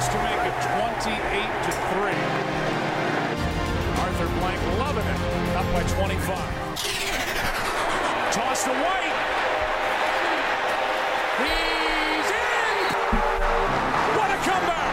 chance to make it 28-3. Arthur Blank loving it. Up by 25. Toss to White. He's in! What a comeback!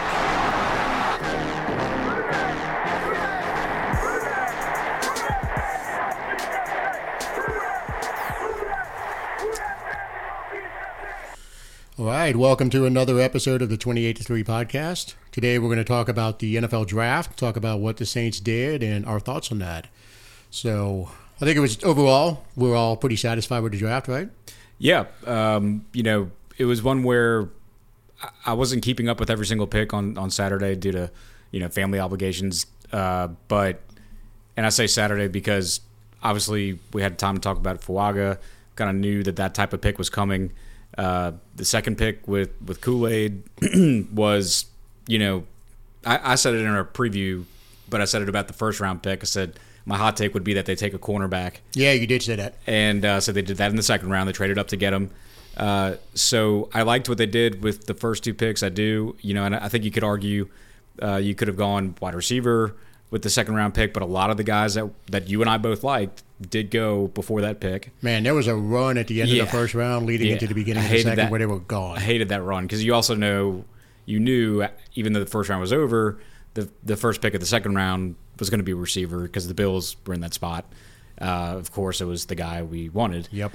All right, welcome to another episode of the 28-3 podcast. Today we're going to talk about the NFL draft, talk about what the Saints did, and our thoughts on that. So I think it was overall, we're all pretty satisfied with the draft, right? Yeah. It was one where I wasn't keeping up with every single pick on Saturday due to, family obligations. And I say Saturday because obviously we had time to talk about Fuaga, kind of knew that type of pick was coming. The second pick with Kool-Aid was, I said it in our preview, but I said it about the first round pick. I said my hot take would be that they take a cornerback. Yeah, you did say that. And so they did that in the second round. They traded up to get him. So I liked what they did with the first two picks. I do, and I think you could argue you could have gone wide receiver with the second round pick, but a lot of the guys that you and I both liked did go before that pick. Man, there was a run at the end of the first round leading into the beginning of the second where they were gone. I hated that run because you also knew, even though the first round was over, the first pick of the second round was going to be a receiver because the Bills were in that spot. Of course, it was the guy we wanted. Yep.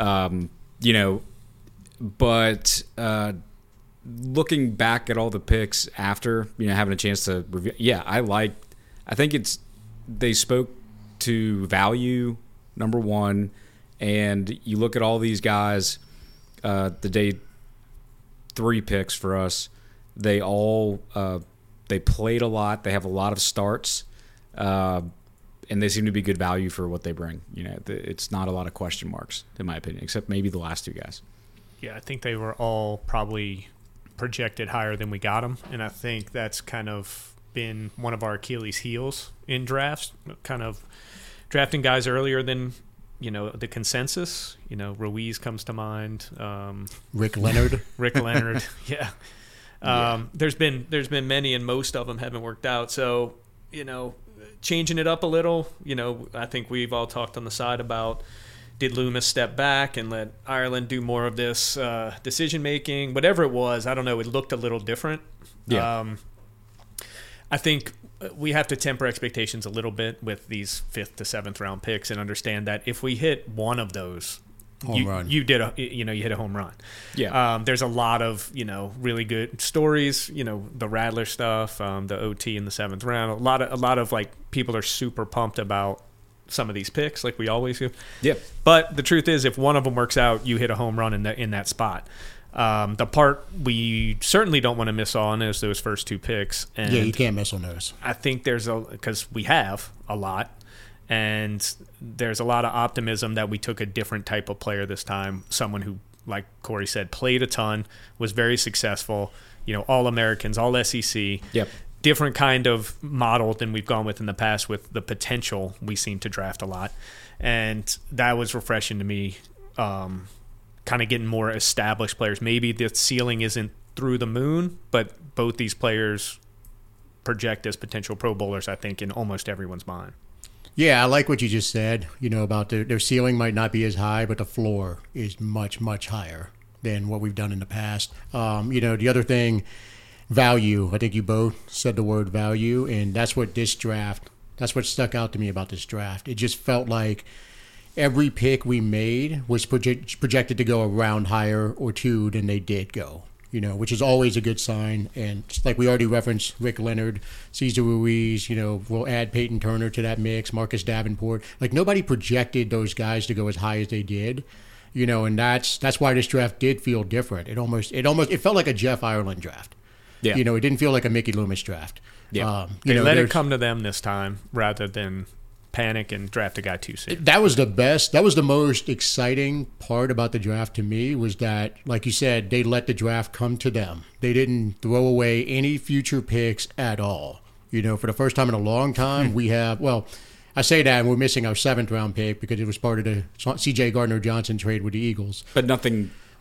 But looking back at all the picks after, having a chance to review, I think they spoke to value, number one, and you look at all these guys, the day three picks for us, they all they played a lot, they have a lot of starts, and they seem to be good value for what they bring. It's not a lot of question marks, in my opinion, except maybe the last two guys. Yeah, I think they were all probably projected higher than we got them, and I think that's kind of been one of our Achilles heels in drafts, kind of drafting guys earlier than the consensus. Ruiz comes to mind. Rick Leonard. Yeah. There's been many, and most of them haven't worked out. So changing it up a little. I think we've all talked on the side about, did Loomis step back and let Ireland do more of this decision making? Whatever it was, I don't know. It looked a little different. Yeah. I think we have to temper expectations a little bit with these 5th to 7th round picks and understand that if we hit one of those, you hit a home run. Yeah. There's a lot of really good stories. The Rattler stuff, the OT in the 7th round. A lot of like people are super pumped about some of these picks, like we always do. Yeah. But the truth is, if one of them works out, you hit a home run in that spot. The part we certainly don't want to miss on is those first two picks. And yeah, you can't miss on those. I think because we have a lot, and there's a lot of optimism that we took a different type of player this time. Someone who, like Corey said, played a ton, was very successful, all Americans, all SEC. Yep. Different kind of model than we've gone with in the past with the potential we seem to draft a lot. And that was refreshing to me. Kind of getting more established players. Maybe the ceiling isn't through the moon, but both these players project as potential Pro Bowlers, I think, in almost everyone's mind. Yeah, I like what you just said, about their ceiling might not be as high, but the floor is much, much higher than what we've done in the past. The other thing, value. I think you both said the word value, and that's what stuck out to me about this draft. It just felt like every pick we made was projected to go a round higher or two than they did go, which is always a good sign. And just like we already referenced, Rick Leonard, Cesar Ruiz, we'll add Peyton Turner to that mix, Marcus Davenport. Like, nobody projected those guys to go as high as they did, and that's why this draft did feel different. It felt like a Jeff Ireland draft. Yeah. It didn't feel like a Mickey Loomis draft. Yeah. They let it come to them this time rather than panic and draft a guy too soon. That was the best. That was the most exciting part about the draft to me, was that, like you said, they let the draft come to them. They didn't throw away any future picks at all. For the first time in a long time, we have, I say that, and we're missing our 7th round pick because it was part of the C.J. Gardner-Johnson trade with the Eagles. But nothing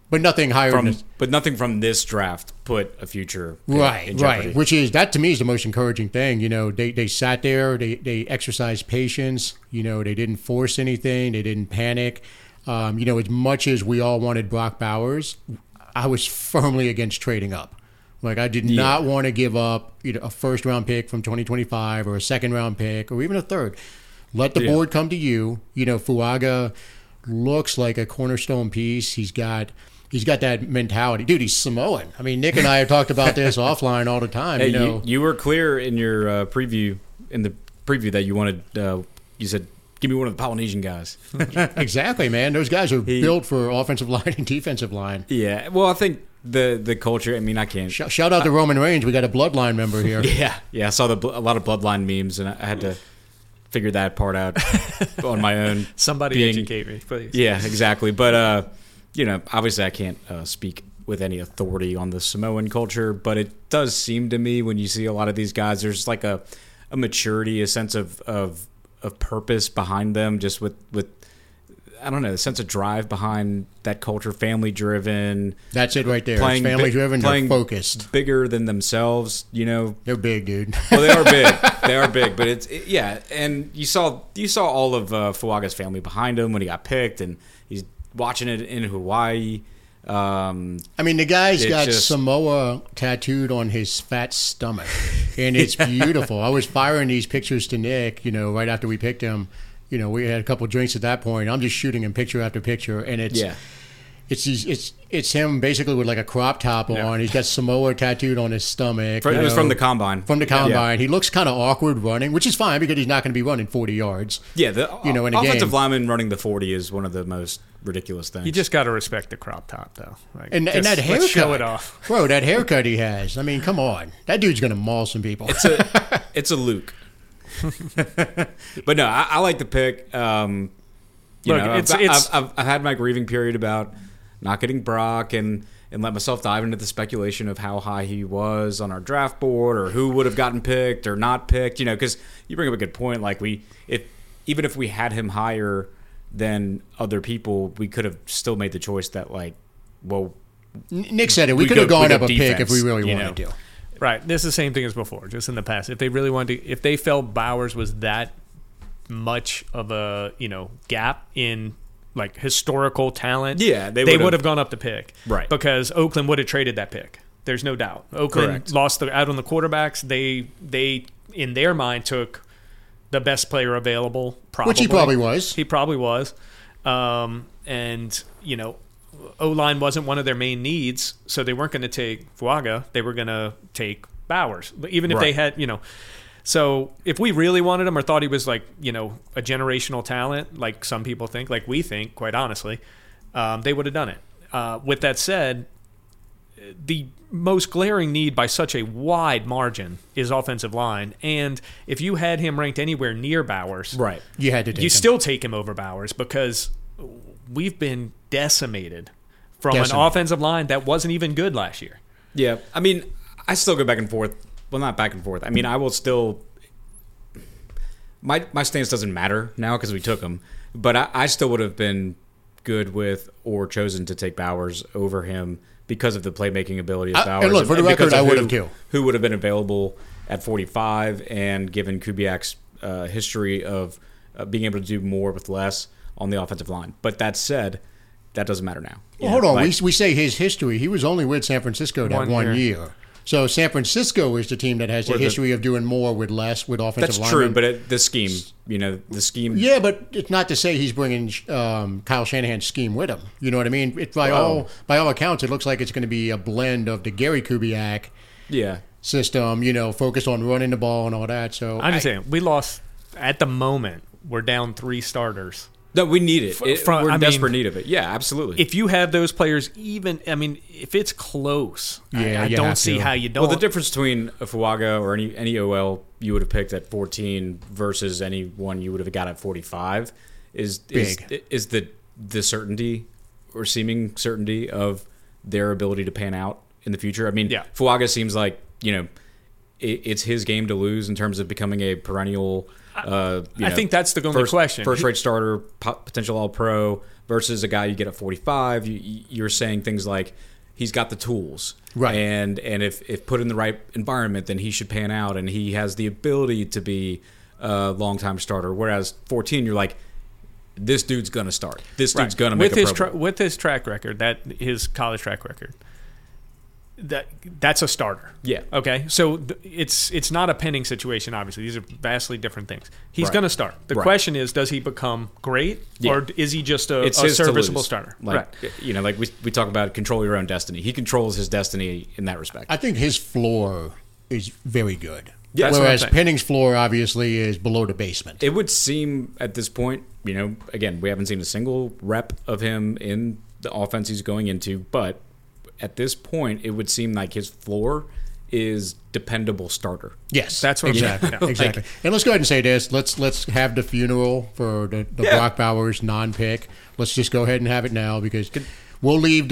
but nothing higher than but nothing from this draft put a future right, in jeopardy. right. Which is that to me is the most encouraging thing. You know, they sat there, they exercised patience. You know, they didn't force anything, they didn't panic. You know, as much as we all wanted Brock Bowers, I was firmly against trading up. Like I did not want to give up a first round pick from 2025 or a second round pick or even a third. Let the board come to you. You know, Fuaga looks like a cornerstone piece. He's got that mentality. Dude, he's Samoan. I mean, Nick and I have talked about this offline all the time. Hey, you know, you were clear in your preview, that you wanted, you said, give me one of the Polynesian guys. exactly, man. Those guys are built for offensive line and defensive line. Yeah. Well, I think the culture, I mean, I can't. Shout out to Roman Reigns. We got a bloodline member here. Yeah. I saw a lot of bloodline memes, and I had to figure that part out on my own. Somebody educate me, please. Yeah, exactly. But, you know, obviously I can't speak with any authority on the Samoan culture, but it does seem to me when you see a lot of these guys, there's like a maturity, a sense of purpose behind them, just with I don't know, the sense of drive behind that culture, family driven. That's it right there. It's family driven, they're focused. Bigger than themselves, you know. They're big, dude. Well, they are big. They are big, but and you saw all of Fuaga's family behind him when he got picked, and he's watching it in Hawaii. I mean, the guy's got Samoa tattooed on his fat stomach, and it's beautiful. I was firing these pictures to Nick, you know, right after we picked him. You know, we had a couple of drinks at that point. I'm just shooting him picture after picture, and it's him basically with like a crop top on. He's got Samoa tattooed on his stomach. It was from the combine. From the combine, he looks kind of awkward running, which is fine because he's not going to be running 40 yards. Yeah, in a offensive game. lineman running the 40 is one of the most ridiculous things. You just got to respect the crop top, though. Like, and that haircut, let's show it off, bro. That haircut he has. I mean, come on, that dude's going to maul some people. It's a Luke. But no, I like the pick. I've had my grieving period about not getting Brock and let myself dive into the speculation of how high he was on our draft board or who would have gotten picked or not picked. You know, because you bring up a good point. Like even if we had him higher than other people, we could have still made the choice that Nick said it. We could have gone up a pick if we really wanted to. Right. This is the same thing as before, just in the past. If they really wanted to, if they felt Bowers was that much of a, gap in like historical talent, they would have gone up the pick. Right. Because Oakland would have traded that pick. There's no doubt. Oakland lost out on the quarterbacks. They in their mind took the best player available, probably. Which he probably was. He probably was. O-line wasn't one of their main needs, so they weren't going to take Fuaga. They were going to take Bowers. But even if they had, So if we really wanted him or thought he was like, a generational talent, like some people think, like we think, quite honestly, they would have done it. With that said, the most glaring need by such a wide margin is offensive line. And if you had him ranked anywhere near Bowers, you had to take him. Still take him over Bowers because we've been decimated from an offensive line that wasn't even good last year. Yeah. I mean, I still go back and forth. Well, not back and forth. I mean, I will still. My stance doesn't matter now because we took him, but I still would have been good with or chosen to take Bowers over him because of the playmaking ability of Bowers. And look, for the record, I would have too. Who would have been available at 45, and given Kubiak's history of being able to do more with less on the offensive line. But that said, that doesn't matter now. Well, hold on. We say his history. He was only with San Francisco that one year. So San Francisco is the team that has the history of doing more with less with offensive linemen. That's true, but the scheme, the scheme. Yeah, but it's not to say he's bringing Kyle Shanahan's scheme with him. You know what I mean? By all accounts, it looks like it's going to be a blend of the Gary Kubiak system, focused on running the ball and all that. So I'm just saying, we lost at the moment. We're down 3 starters. No, we need it. We're in desperate need of it. Yeah, absolutely. If you have those players, if it's close, I don't see how you don't. Well, the difference between a Fuaga or any OL you would have picked at 14 versus anyone you would have got at 45 is the certainty or seeming certainty of their ability to pan out in the future. I mean, Fuaga seems like, it's his game to lose in terms of becoming a perennial. I think that's the only question. First-rate starter, potential All-Pro versus a guy you get at 45. You're saying things like he's got the tools, right? And if put in the right environment, then he should pan out, and he has the ability to be a long-time starter. Whereas 14, you're like, this dude's gonna start. This dude's gonna make a Pro Bowl. With his track record, his college track record. That's a starter. Yeah. Okay. So it's not a pending situation. Obviously, these are vastly different things. He's Right. going to start. The question is, does he become great, or is he just a serviceable starter? Like, right. Like we talk about control your own destiny. He controls his destiny in that respect. I think his floor is very good. Yeah, whereas Penning's floor obviously is below the basement. It would seem at this point, again, we haven't seen a single rep of him in the offense he's going into, but at this point, it would seem like his floor is dependable starter. Yes, that's what exactly. I'm saying. Exactly. And let's go ahead and say this. Let's have the funeral for the Brock Bowers non-pick. Let's just go ahead and have it now because we'll leave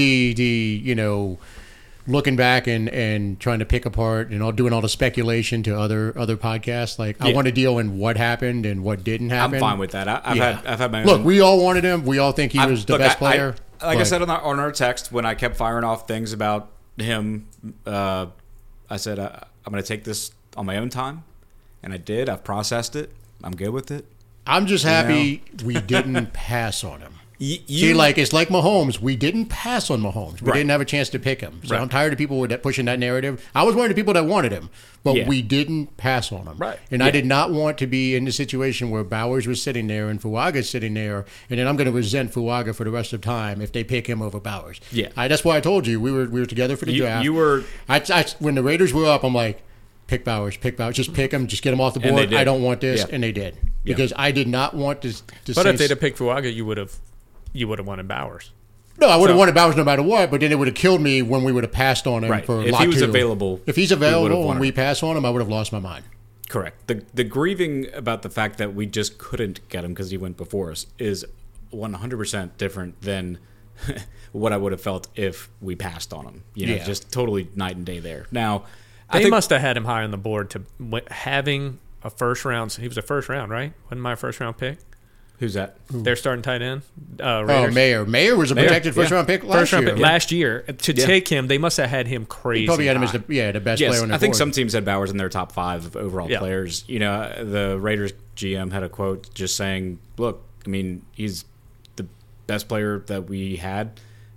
the looking back and trying to pick apart and doing all the speculation to other podcasts. I want to deal in what happened and what didn't happen. I'm fine with that. I've had my own. Look, we all wanted him. We all think he was the best player. I said on our text when I kept firing off things about him, I said I'm going to take this on my own time, and I did. I've processed it. I'm good with it. I'm just happy we didn't pass on him. See, it's like Mahomes. We didn't pass on Mahomes. We didn't have a chance to pick him. So I'm tired of people pushing that narrative. I was one of the people that wanted him, but we didn't pass on him. Right. And I did not want to be in the situation where Bowers was sitting there and Fuaga's sitting there, and then I'm going to resent Fuaga for the rest of time if they pick him over Bowers. Yeah. That's why I told you we were together for the draft. You were. When the Raiders were up, I'm like, pick Bowers, just pick him, just get him off the board. I don't want this, and they did because I did not want to. But if they'd have picked Fuaga, you would have wanted Bowers. No, I would have wanted Bowers no matter what, but then it would have killed me when we would have passed on him for if lot he was 2. available. If he's available and we pass on him, I would have lost my mind. Correct. The grieving about the fact that we just couldn't get him because he went before us is 100% different than what I would have felt if we passed on him. Just totally night and day there. Now, they must have had him high on the board to having a first round. He was a first round, right? Wasn't my first round pick? Who's that? They're starting tight end. Mayer. Mayer was a projected first round pick last year. Last year. To take him, they must have had him crazy. They probably had him as the best player on their I think board. some teams had Bowers in their top 5 of overall players. The Raiders GM had a quote just saying, look, I mean, he's the best player that we had.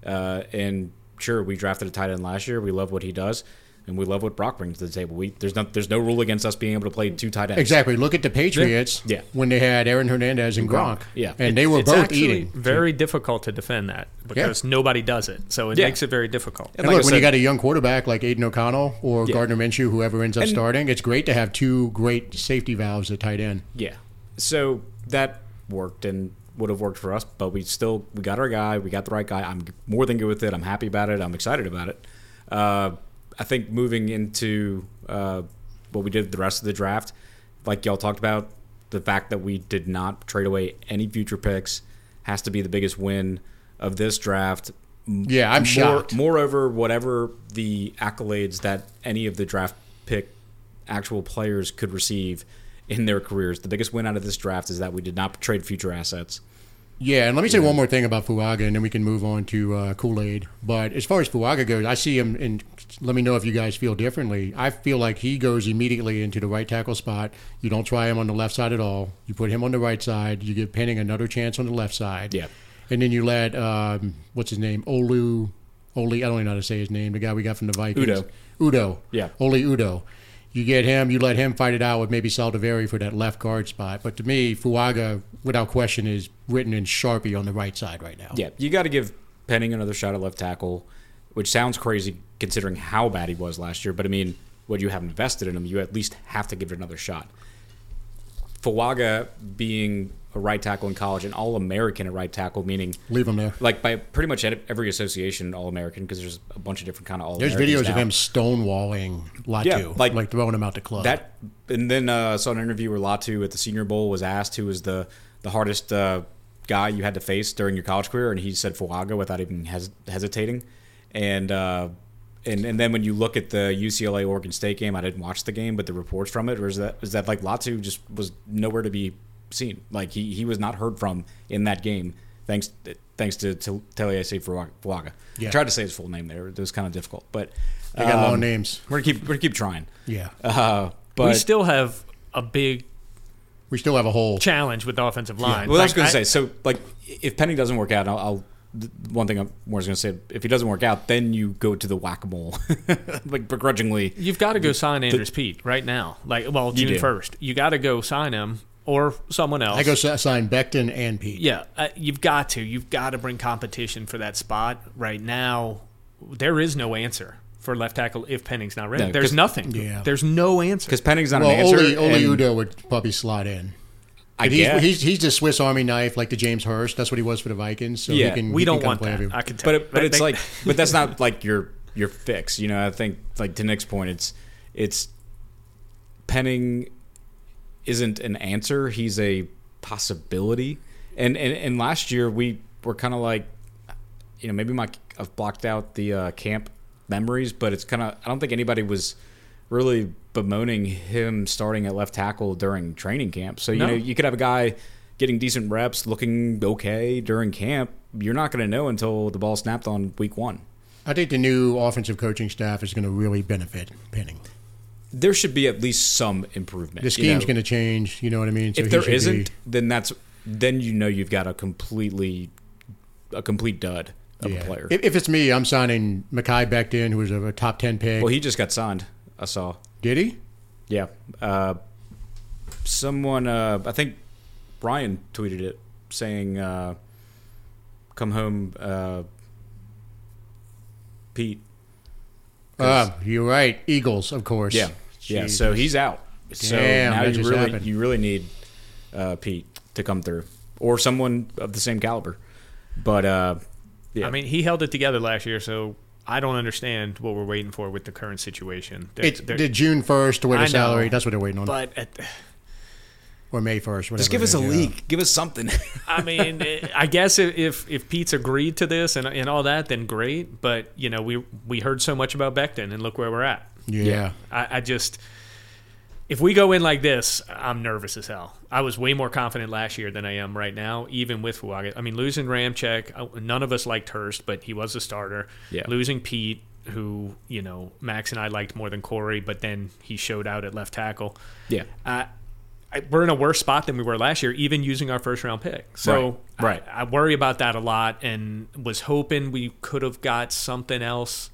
And sure, we drafted a tight end last year. We love what he does. And we love what Brock brings to the table. There's no rule against us being able to play 2 tight ends. Exactly. Look at the Patriots when they had Aaron Hernandez and Gronk. Yeah. And they were both eating. It's very difficult to defend that because nobody does it. So it makes it very difficult. And look, when you got a young quarterback like Aiden O'Connell or Gardner Minshew, whoever ends up starting, it's great to have 2 great safety valves at tight end. Yeah. So that worked and would have worked for us, but we got our guy. We got the right guy. I'm more than good with it. I'm happy about it. I'm excited about it. I think moving into what we did the rest of the draft, like y'all talked about, the fact that we did not trade away any future picks has to be the biggest win of this draft. Yeah, I'm shocked. Moreover, whatever the accolades that any of the draft pick actual players could receive in their careers, the biggest win out of this draft is that we did not trade future assets. Yeah, and let me say one more thing about Fuaga, and then we can move on to Kool-Aid. But as far as Fuaga goes, I see him, and let me know if you guys feel differently. I feel like he goes immediately into the right tackle spot. You don't try him on the left side at all. You put him on the right side. You give Penning another chance on the left side. Yeah. And then you let, what's his name, Oli, I don't even know how to say his name, the guy we got from the Vikings. Udo. Yeah. Oli Udo. You get him, you let him fight it out with maybe Saldiveri for that left guard spot. But to me, Fuaga, without question, is written in Sharpie on the right side right now. Yeah, you got to give Penning another shot at left tackle, which sounds crazy considering how bad he was last year. But, I mean, what you have invested in him, you at least have to give it another shot. Fuaga being a right tackle in college, an All-American at right tackle, meaning leave him there. Like by pretty much every association, All-American, because there's a bunch of different kind of All-Americans. There's videos now. of him stonewalling Latu, like throwing him out the club. And then saw an interview where Latu at the Senior Bowl was asked who was the hardest guy you had to face during your college career, and he said Fuaga without even hesitating. And And then when you look at the UCLA Oregon State game, I didn't watch the game, but the reports from it was that like Latu just was nowhere to be seen. Like he was not heard from in that game, thanks to Taliesin Fuaga. Yeah. I tried to say his full name there; it was kind of difficult, but They got long names. we're gonna keep trying. Yeah. But we still have a big We still have a whole. challenge with the offensive line. well, I was Like, going to say, so like if Penning doesn't work out, one thing I was going to say, if he doesn't work out, then you go to the whack-a-mole, like begrudgingly. You've got to go sign Andrews Pete right now. Like, well, You June do. 1st. You got to go sign him or someone else. I go sign Becton and Pete. Yeah, you've got to. You've got to bring competition for that spot. Right now, there is no answer for left tackle if Penning's not ready. No, There's 'cause- nothing. Yeah. There's no answer. Because Penning's not Well, an answer. Oli and Udoh would probably slot in. I But guess. he's the Swiss Army knife, like the James Hurst. That's what he was for the Vikings. So Yeah. he we can don't come want play that. everywhere. I can tell. but it's They- like, but that's not like your fix. You know, I think like to Nick's point, it's Penning isn't an answer. He's a possibility. And last year we were kind of like, you know, maybe I've blocked out the camp memories, but it's kind of I don't think anybody was really bemoaning him starting at left tackle during training camp. So you No. know you could have a guy getting decent reps, looking okay during camp. You're not going to know until the ball snapped on week 1. I think the new offensive coaching staff is going to really benefit Penning. There should be at least some improvement. The scheme's going to change. You know what I mean? So If he there should isn't, be- then you know you've got a complete dud of a player. If it's me, I'm signing Mekhi Becton, who was a top 10 pick. Well, he just got signed. I saw. Did he? Yeah. Someone, I think Ryan tweeted it saying, come home, Pete. You're right. Eagles, of course. Yeah. Yeah. So Jesus. he's out. So Damn, now that just happened. you really need Pete to come through or someone of the same caliber. But, yeah. I mean, he held it together last year, so I don't understand what we're waiting for with the current situation. It's the June 1st to win I a know, salary. That's what they're waiting on. but Or May 1st. Whatever just give us it a is, yeah. leak. Give us something. I mean, I guess if Pete's agreed to this and all that, then great. But you know, we heard so much about Becton, and look where we're at. Yeah. I just, if we go in like this, I'm nervous as hell. I was way more confident last year than I am right now, even with Fuaga. I mean, losing Ramczyk, none of us liked Hurst, but he was a starter. Yeah. Losing Pete, who, you know, Max and I liked more than Corey, but then he showed out at left tackle. Yeah. We're in a worse spot than we were last year, even using our first-round pick. So Right. I worry about that a lot, and was hoping we could have got something else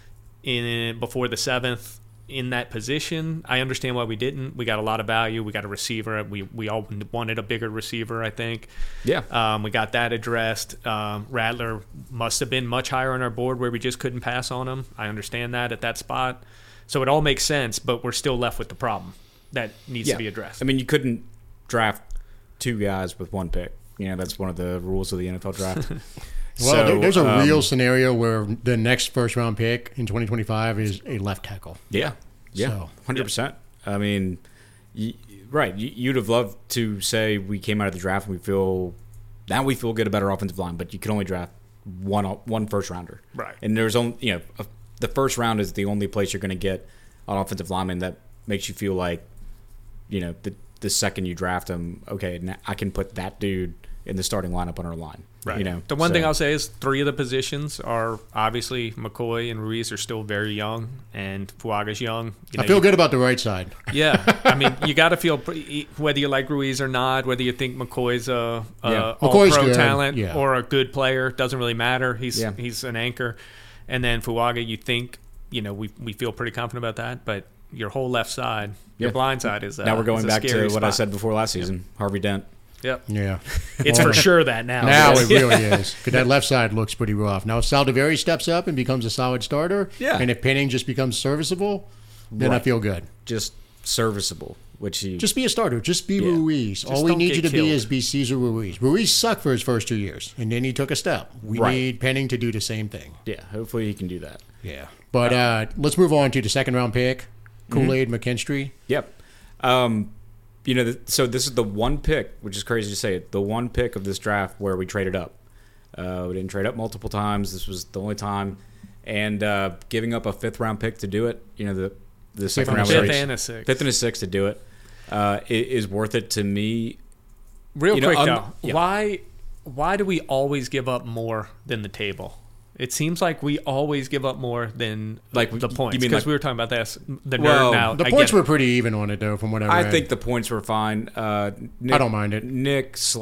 in before the 7th in that position. I understand why we didn't. We got a lot of value. We got a receiver. We all wanted a bigger receiver, I think. Yeah. We got that addressed. Rattler must have been much higher on our board where we just couldn't pass on him. I understand that at that spot. So it all makes sense, but we're still left with the problem that needs to be addressed. I mean, you couldn't draft 2 guys with 1 pick. You know, that's one of the rules of the NFL draft. Well, there's a um, real scenario where the next first-round pick in 2025 is a left tackle. Yeah. Yeah. So- 100%. I mean, right. You'd have loved to say we came out of the draft and we feel good about our offensive line, but you can only draft one first rounder. Right. And there's only, you know, the first round is the only place you're going to get an offensive lineman that makes you feel like, you know, the second you draft him, okay, now I can put that dude in the starting lineup on our line. Right. You know, the one thing so- I'll say is 3 of the positions are obviously McCoy and Ruiz are still very young, and Fuaga's young. You know, I feel good about the right side. Yeah, I mean, you got to feel whether you like Ruiz or not, whether you think McCoy's a McCoy's all-pro good, talent yeah. or a good player, doesn't really matter. He's Yeah. an anchor, and then Fuaga, you think, you know, we feel pretty confident about that, but your whole left side, your Yeah. blind side is now we're going is a back to scary what I spot. said before last season. Harvey Dent. Yep, Yeah. it's for sure that now. Now it really is. Because that left side looks pretty rough. Now if Saldiveri steps up and becomes a solid starter, Yeah. and if Penning just becomes serviceable, then I Right. feel good. Just serviceable, which he Just be a starter. Just be Ruiz. All we don't need get you to killed. be is be Cesar Ruiz. Ruiz sucked for his first 2 years, and then he took a step. We Right. need Penning to do the same thing. yeah, hopefully he can do that. Yeah. But let's move on to the second-round pick, Kool-Aid McKinstry. Yep. You know, so this is the one pick, which is crazy to say it, the one pick of this draft where we traded up. We didn't trade up multiple times. This was the only time. and giving up a 5th-round pick to do it. You know, the second and a round sixth. was Fifth and a sixth. 5th and a 6th to do it is worth it to me. Real quick know, though, yeah. why do we always give up more than the table? It seems like we always give up more than Like, the points. you mean Because like- we were talking about this. The Well, nerd now. The I points get it. were pretty even on it, though, from what I read. I think the points were fine. Nick, I don't mind it. Nick /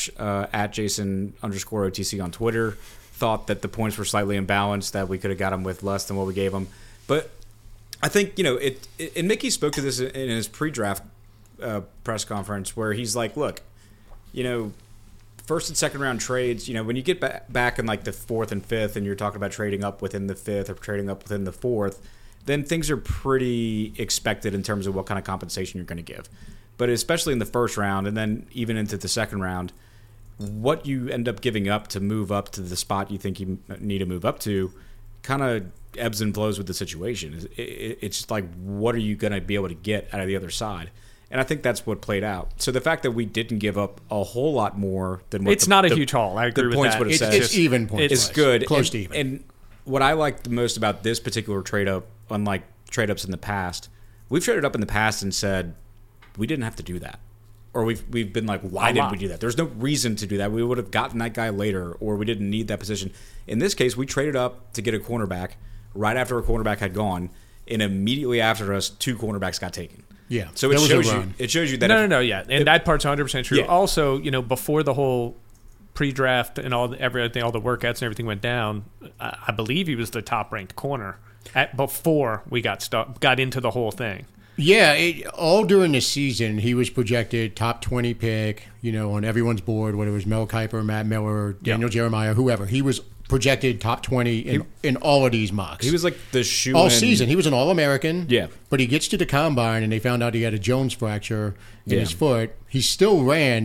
at Jason_OTC on Twitter thought that the points were slightly imbalanced, that we could have got them with less than what we gave them. But I think, you know, and Mickey spoke to this in his pre-draft press conference where he's like, look, you know, 1st and 2nd round trades, you know, when you get back in like the 4th and 5th and you're talking about trading up within the 5th or trading up within the 4th, then things are pretty expected in terms of what kind of compensation you're going to give. But especially in the 1st round and then even into the 2nd round, what you end up giving up to move up to the spot you think you need to move up to kind of ebbs and flows with the situation. It's just like, what are you going to be able to get out of the other side? And I think that's what played out. So the fact that we didn't give up a whole lot more than what It's not a huge haul. I agree the with points that. would have said. It's even points. It's good. Close to even. And what I like the most about this particular trade up, unlike trade ups in the past, we've traded up in the past and said we didn't have to do that. Or we've been like, why didn't we do that? There's no reason to do that. We would have gotten that guy later, or we didn't need that position. In this case, we traded up to get a cornerback right after a cornerback had gone, and immediately after us, 2 cornerbacks got taken. Yeah, So that it was a shows you. run. It shows you that. No, yeah, and that part's 100% true. Yeah. Also, you know, before the whole pre-draft and everything, all the workouts and everything went down, I believe he was the top-ranked corner before we got into the whole thing. Yeah, all during the season, he was projected top 20 pick, you know, on everyone's board, whether it was Mel Kiper, Matt Miller, Daniel Jeremiah, whoever. He was projected top 20 in all of these mocks. He was like the shoe all season. He was an All-American. Yeah. But he gets to the combine, and they found out he had a Jones fracture in Yeah. his foot. He still ran a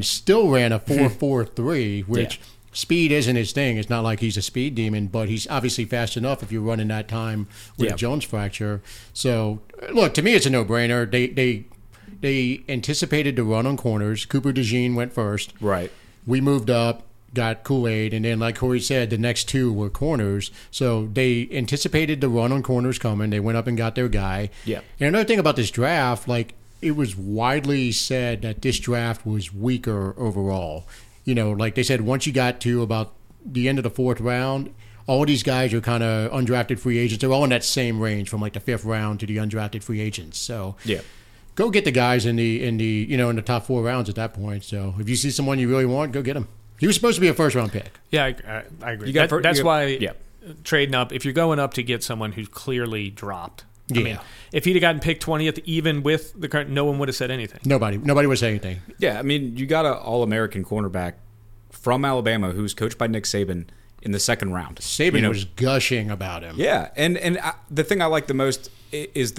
4.43, which Yeah. speed isn't his thing. It's not like he's a speed demon, but he's obviously fast enough if you're running that time with Yeah. a Jones fracture. So, look, to me, it's a no-brainer. They anticipated the run on corners. Cooper DeJean went first. Right. We moved up, got Kool-Aid, and then, like Corey said, the next 2 were corners. So they anticipated the run on corners coming. They went up and got their guy. Yeah. And another thing about this draft, like, it was widely said that this draft was weaker overall. You know, like they said, once you got to about the end of the 4th round, all these guys are kind of undrafted free agents. They're all in that same range from like the 5th round to the undrafted free agents. So Yeah. go get the guys in the in the top 4 rounds at that point. So if you see someone you really want, go get him. He was supposed to be a 1st-round pick. Yeah, I agree. You got That's why yeah. trading up, if you're going up to get someone who's clearly dropped. I Yeah. mean, if he'd have gotten picked 20th, even with the current, no one would have said anything. Nobody would say anything. Yeah, I mean, you got an All-American cornerback from Alabama who's coached by Nick Saban in the 2nd round. Saban You know, was gushing about him. Yeah, and the thing I like the most is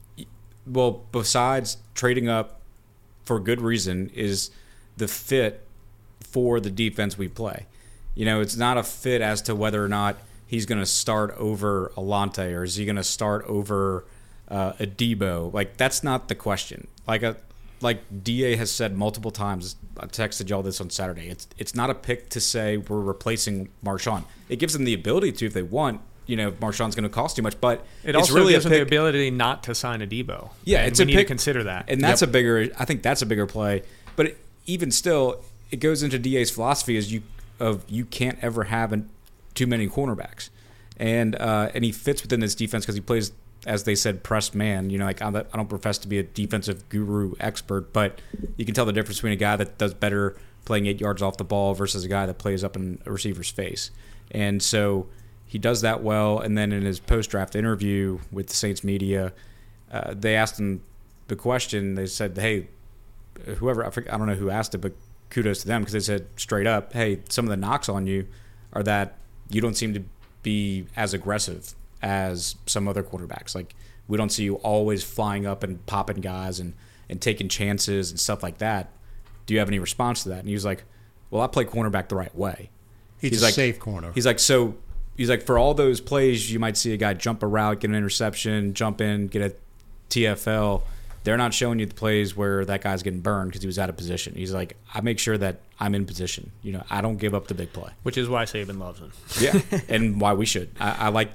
besides trading up for good reason, is the fit for the defense we play. You know, it's not a fit as to whether or not he's going to start over Alante or is he going to start over Adebo. Like, that's not the question. Like DA has said multiple times, I texted y'all this on Saturday, it's not a pick to say we're replacing Marshawn. It gives them the ability to if they want. You know, Marshawn's going to cost too much, but It it's also really gives a them the pick. ability not to sign a Debo. Yeah, and it's we a need to pick- consider that. And that's I think that's a bigger play. But even still, it goes into DA's philosophy you can't ever have too many cornerbacks. And he fits within this defense because he plays, as they said, pressed man. You know, like I don't profess to be a defensive guru expert, but you can tell the difference between a guy that does better playing 8 yards off the ball versus a guy that plays up in a receiver's face. And so he does that well. And then in his post-draft interview with the Saints media, they asked him the question. They said, hey, whoever, I don't know who asked it, but kudos to them because they said straight up, hey, some of the knocks on you are that you don't seem to be as aggressive as some other quarterbacks. Like, we don't see you always flying up and popping guys and taking chances and stuff like that. Do you have any response to that? And he was like, well, I play cornerback the right way. He's like, a safe corner. He's like, for all those plays, you might see a guy jump a route, get an interception, jump in, get a TFL. They're not showing you the plays where that guy's getting burned because he was out of position. He's like, I make sure that I'm in position. You know, I don't give up the big play. which is why Saban loves him. Yeah, and why we should. I like that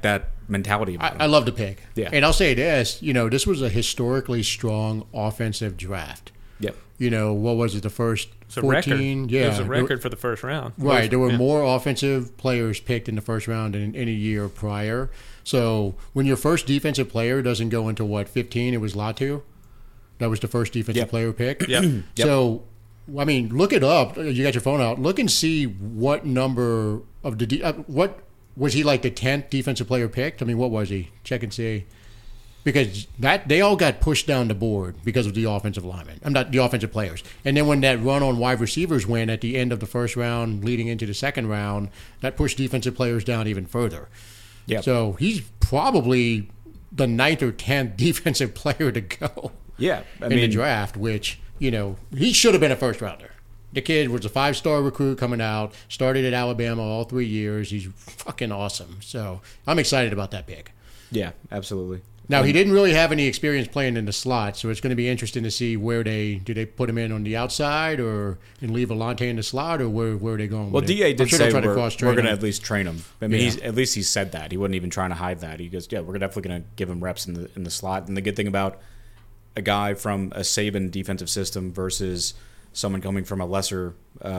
mentality about him. I love the pick. Yeah. And I'll say this, this was a historically strong offensive draft. Yep. What was it, the first It's a 14? record. Yeah. It was a record for the first round. Right. There were Yeah. more offensive players picked in the first round than in any year prior. So when your first defensive player doesn't go into 15, it was Latu. That was the first defensive Yep. player pick. Yep. So, I mean, look it up. You got your phone out. Look and see what number of what was he, like the 10th defensive player picked? I mean, what was he? Check and see. Because they all got pushed down the board because of the offensive linemen. I'm not the offensive players. And then when that run on wide receivers went at the end of the first round, leading into the second round, that pushed defensive players down even further. Yep. So he's probably the 9th or 10th defensive player to go Yeah. I in the mean, draft, which, he should have been a first rounder. The kid was a 5-star recruit coming out, started at Alabama all 3 years. He's fucking awesome. So I'm excited about that pick. yeah, absolutely. Now, he didn't really have any experience playing in the slot, so it's going to be interesting to see do they put him in on the outside and leave Alante in the slot, or where are they going Well, with it? DA I'm did sure say they'll try to we're cross-train going to him. at least train him. I mean, Yeah. at least he said that. He wasn't even trying to hide that. He goes, yeah, we're definitely going to give him reps in the slot. And the good thing about a guy from a Saban defensive system versus someone coming from a lesser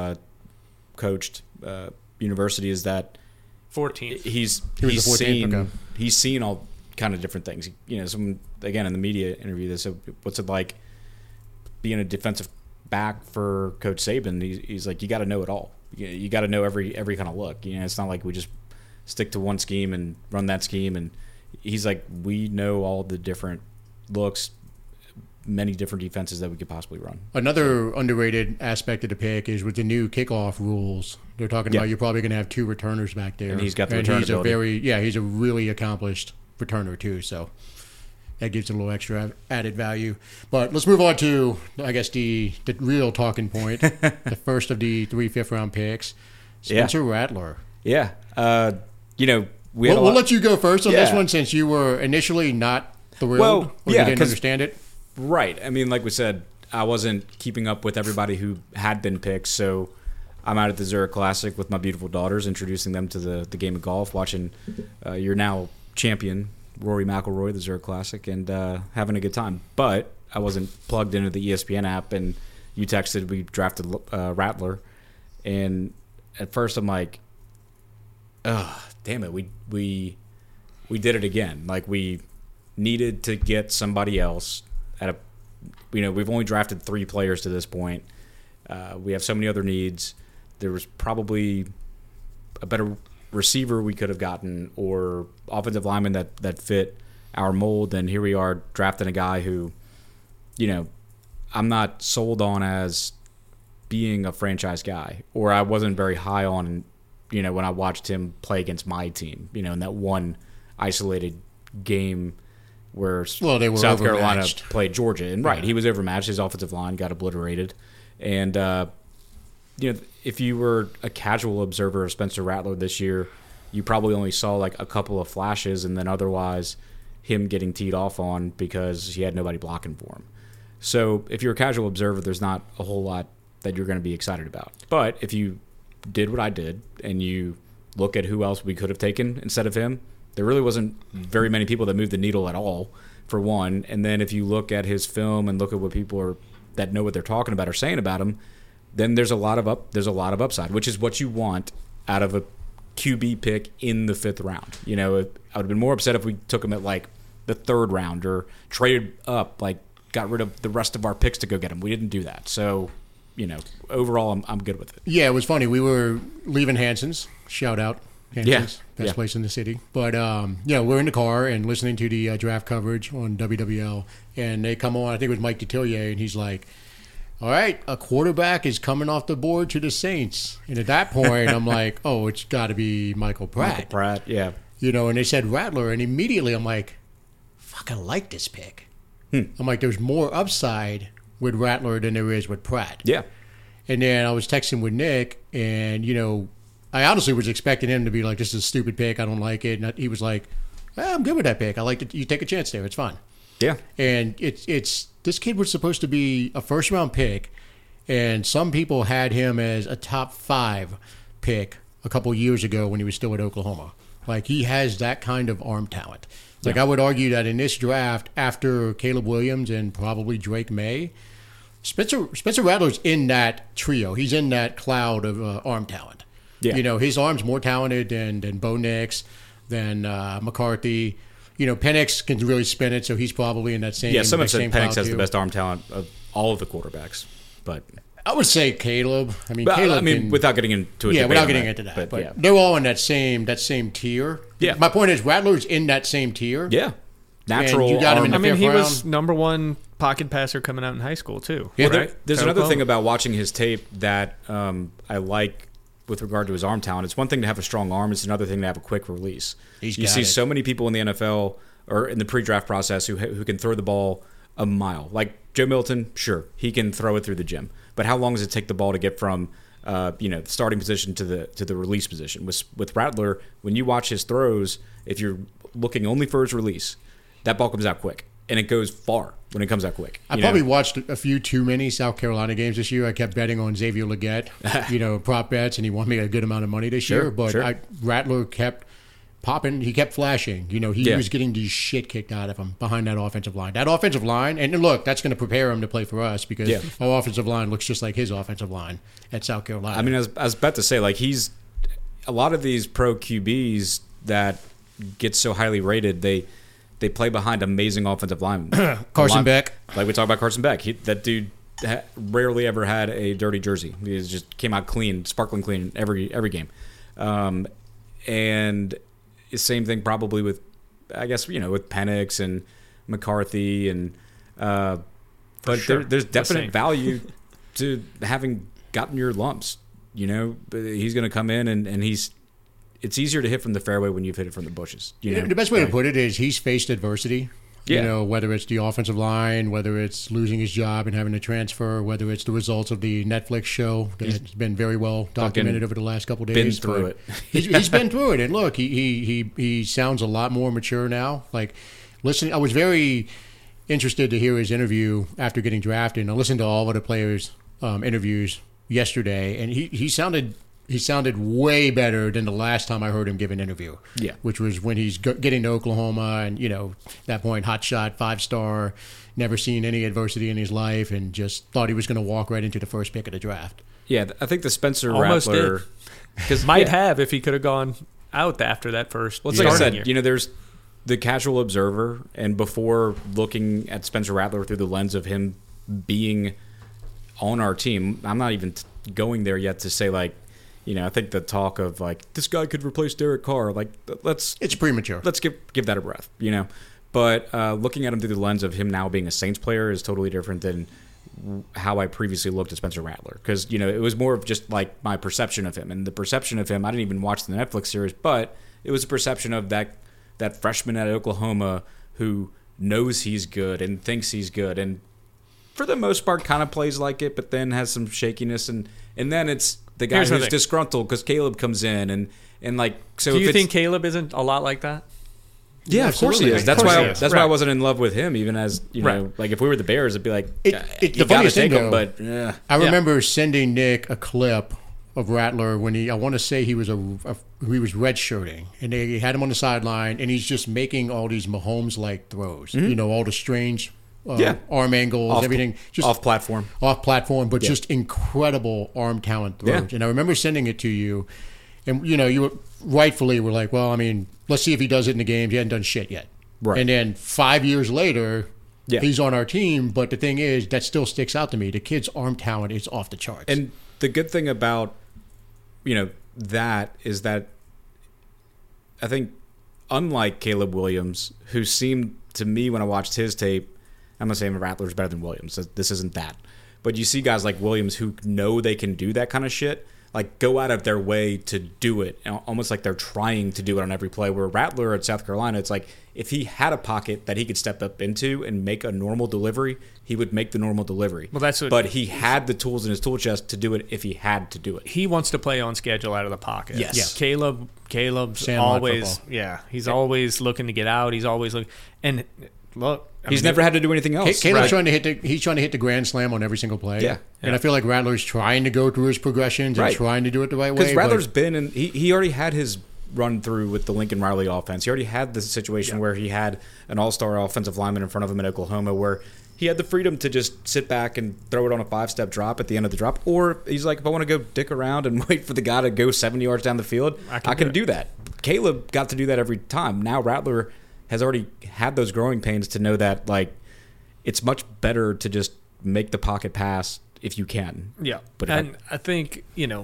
coached university is that 14. he's He was the 14th, seen okay. he's seen all kind of different things. Someone again in the media interview this. What's it like being a defensive back for Coach Saban? He's like, you got to know it all. You got to know every kind of look. It's not like we just stick to one scheme and run that scheme. And he's like, we know all the different looks, many different defenses that we could possibly run. Another underrated aspect of the pick is with the new kickoff rules. They're talking Yeah. about you're probably going to have 2 returners back there. And he's got the and return he's ability. he's a really accomplished returner too, so that gives it a little extra added value. But let's move on to, I guess, the real talking point, the first of the 3 fifth-round picks, Spencer Rattler. Yeah. We had We'll let you go first on this Yeah. one since you were initially not thrilled Well, or yeah, you didn't 'cause- understand it. Right. I mean, like we said, I wasn't keeping up with everybody who had been picked, so I'm out at the Zurich Classic with my beautiful daughters, introducing them to the game of golf, watching your now champion, Rory McIlroy, the Zurich Classic, and having a good time. But I wasn't plugged into the ESPN app, and you texted, we drafted Rattler, and at first I'm like, ugh, damn it, we did it again. Like, we needed to get somebody else at a, we've only drafted 3 players to this point. We have so many other needs. There was probably a better receiver we could have gotten or offensive lineman that fit our mold. And here we are drafting a guy who, I'm not sold on as being a franchise guy, or I wasn't very high on, when I watched him play against my team, in that one isolated game where Well, they were South Carolina overmatched. played Georgia. And he was overmatched. His offensive line got obliterated. And, if you were a casual observer of Spencer Rattler this year, you probably only saw like a couple of flashes and then otherwise him getting teed off on because he had nobody blocking for him. So if you're a casual observer, there's not a whole lot that you're going to be excited about. But if you did what I did and you look at who else we could have taken instead of him, there really wasn't very many people that moved the needle at all, for one. And then if you look at his film and look at what people that know what they're talking about are saying about him, then there's a lot of upside, which is what you want out of a QB pick in the 5th round. I would have been more upset if we took him at like the 3rd round or traded up, like got rid of the rest of our picks to go get him. We didn't do that. So, overall, I'm good with it. Yeah, it was funny. We were leaving Hanson's. Shout out, Hanson's. Best place in the city. But, we're in the car and listening to the draft coverage on WWL. And they come on, I think it was Mike Detillier, and he's like, all right, a quarterback is coming off the board to the Saints. And at that point, I'm like, oh, it's got to be Michael Pratt. Michael Pratt, yeah. And they said Rattler, and immediately I'm like, fuck, I like this pick. I'm like, there's more upside with Rattler than there is with Pratt. Yeah. And then I was texting with Nick, and, I honestly was expecting him to be like, this is a stupid pick. I don't like it. And he was like, I'm good with that pick. I like it. You take a chance there. It's fine. Yeah. And it's this kid was supposed to be a first-round pick, and some people had him as a top 5 pick a couple years ago when he was still at Oklahoma. Like, he has that kind of arm talent. Like, I would argue that in this draft, after Caleb Williams and probably Drake May, Spencer Rattler's in that trio. He's in that cloud of arm talent. Yeah. You know, his arm's more talented than Bo Nix, than McCarthy. You know, Penix can really spin it, so he's probably in that same. Yeah, some have said same Penix cloud has too. the best arm talent of all of the quarterbacks, but I would say Caleb. I mean, but, Caleb. I mean, can, without getting into it. yeah, without getting into that, but yeah. they're all in that same tier. Yeah. My point is, Rattler's in that same tier. Yeah. Natural. And you got him in arm- the I mean, he fifth was round. number one pocket passer coming out in high school too. Yeah, right? There's To another Oklahoma. thing about watching his tape that I like with regard to his arm talent. It's one thing to have a strong arm. It's another thing to have a quick release. You got see it. so many people in the NFL or in the pre-draft process who can throw the ball a mile. Like Joe Milton, sure, he can throw it through the gym. But how long does it take the ball to get from the starting position to the release position? With Rattler, when you watch his throws, if you're looking only for his release, that ball comes out quick. And it goes far when it comes out quick. I probably watched a few too many South Carolina games this year. I kept betting on Xavier Legette, prop bets, and he won me a good amount of money this year. But sure. Rattler kept popping. He kept flashing. He was getting the shit kicked out of him behind that offensive line. That offensive line, and look, that's going to prepare him to play for us because our offensive line looks just like his offensive line at South Carolina. I mean, I was about to say, like, he's a lot of these pro QBs that get so highly rated, they play behind amazing offensive linemen. Carson Beck. Like we talk about Carson Beck. That dude rarely ever had a dirty jersey. He just came out clean, sparkling clean every game. And the same thing probably with, I guess, with Penix and McCarthy. But sure. there's The definite same. value to having gotten your lumps. He's going to come in and it's easier to hit from the fairway when you've hit it from the bushes. The best way to put it is he's faced adversity. Yeah. Whether it's the offensive line, whether it's losing his job and having to transfer, whether it's the results of the Netflix show that's been very well documented over the last couple of days. been through it. He's been through it, and look, he sounds a lot more mature now. Like, listen, I was very interested to hear his interview after getting drafted. And I listened to all of the players' interviews yesterday, and he sounded way better than the last time I heard him give an interview. Yeah. Which was when he's getting to Oklahoma and, that point, hot shot, 5-star, never seen any adversity in his life and just thought he was going to walk right into the first pick of the draft. Yeah, I think the Spencer Almost Rattler... did. Might have if he could have gone out after that first. Well, it's like I starting said, year. there's the casual observer, and before looking at Spencer Rattler through the lens of him being on our team, I'm not even going there yet to say, like, I think the talk of, like, this guy could replace Derek Carr, like, It's premature. let's give that a breath, But looking at him through the lens of him now being a Saints player is totally different than how I previously looked at Spencer Rattler. Because, it was more of just, like, my perception of him. And the perception of him, I didn't even watch the Netflix series, but it was a perception of that freshman at Oklahoma who knows he's good and thinks he's good and for the most part kind of plays like it, but then has some shakiness. And then it's the guy Here's the who's thing. disgruntled because Caleb comes in and like, so Do if you it's, think Caleb isn't a lot like that? yeah, of course he absolutely. is. That's Of course why he is. that's why I Right. wasn't in love with him, even as Right. like if we were the Bears, it'd be like The you gotta funniest take thing, him, though, but yeah. I remember sending Nick a clip of Rattler when I want to say he was he was redshirting, and they had him on the sideline, and he's just making all these Mahomes-like throws. All the strange arm angles, everything, just off platform. off platform, but just incredible arm talent throws. Yeah. And I remember sending it to you, and you were rightfully were like, well, I mean, let's see if he does it in the games. He hadn't done shit yet. Right. And then 5 years later, Yeah. he's on our team. But the thing is, that still sticks out to me. The kid's arm talent is off the charts. And the good thing about that is that I think unlike Caleb Williams, who seemed to me when I watched his tape, I'm not saying Rattler's better than Williams. This isn't that. But you see guys like Williams who know they can do that kind of shit, like go out of their way to do it, almost like they're trying to do it on every play. Where Rattler at South Carolina, it's like if he had a pocket that he could step up into and make a normal delivery, he would make the normal delivery. Well, that's what- but he had the tools in his tool chest to do it if he had to do it. He wants to play on schedule out of the pocket. Yes. Yeah. Caleb's Sandlot always football. he's always looking to get out. He's always looking and look. He's never had to do anything else. Caleb's trying to hit the grand slam on every single play. Yeah. And I feel like Rattler's trying to go through his progressions and Right. trying to do it the right way. Because but- Rattler's been and he already had his run through with the Lincoln Riley offense. He already had the situation where he had an all-star offensive lineman in front of him in Oklahoma where he had the freedom to just sit back and throw it on a 5-step drop at the end of the drop. Or he's like, if I want to go dick around and wait for the guy to go 70 yards down the field, I can do that. Caleb got to do that every time. Now Rattler has already had those growing pains to know that, like, it's much better to just make the pocket pass if you can. Yeah. But I think,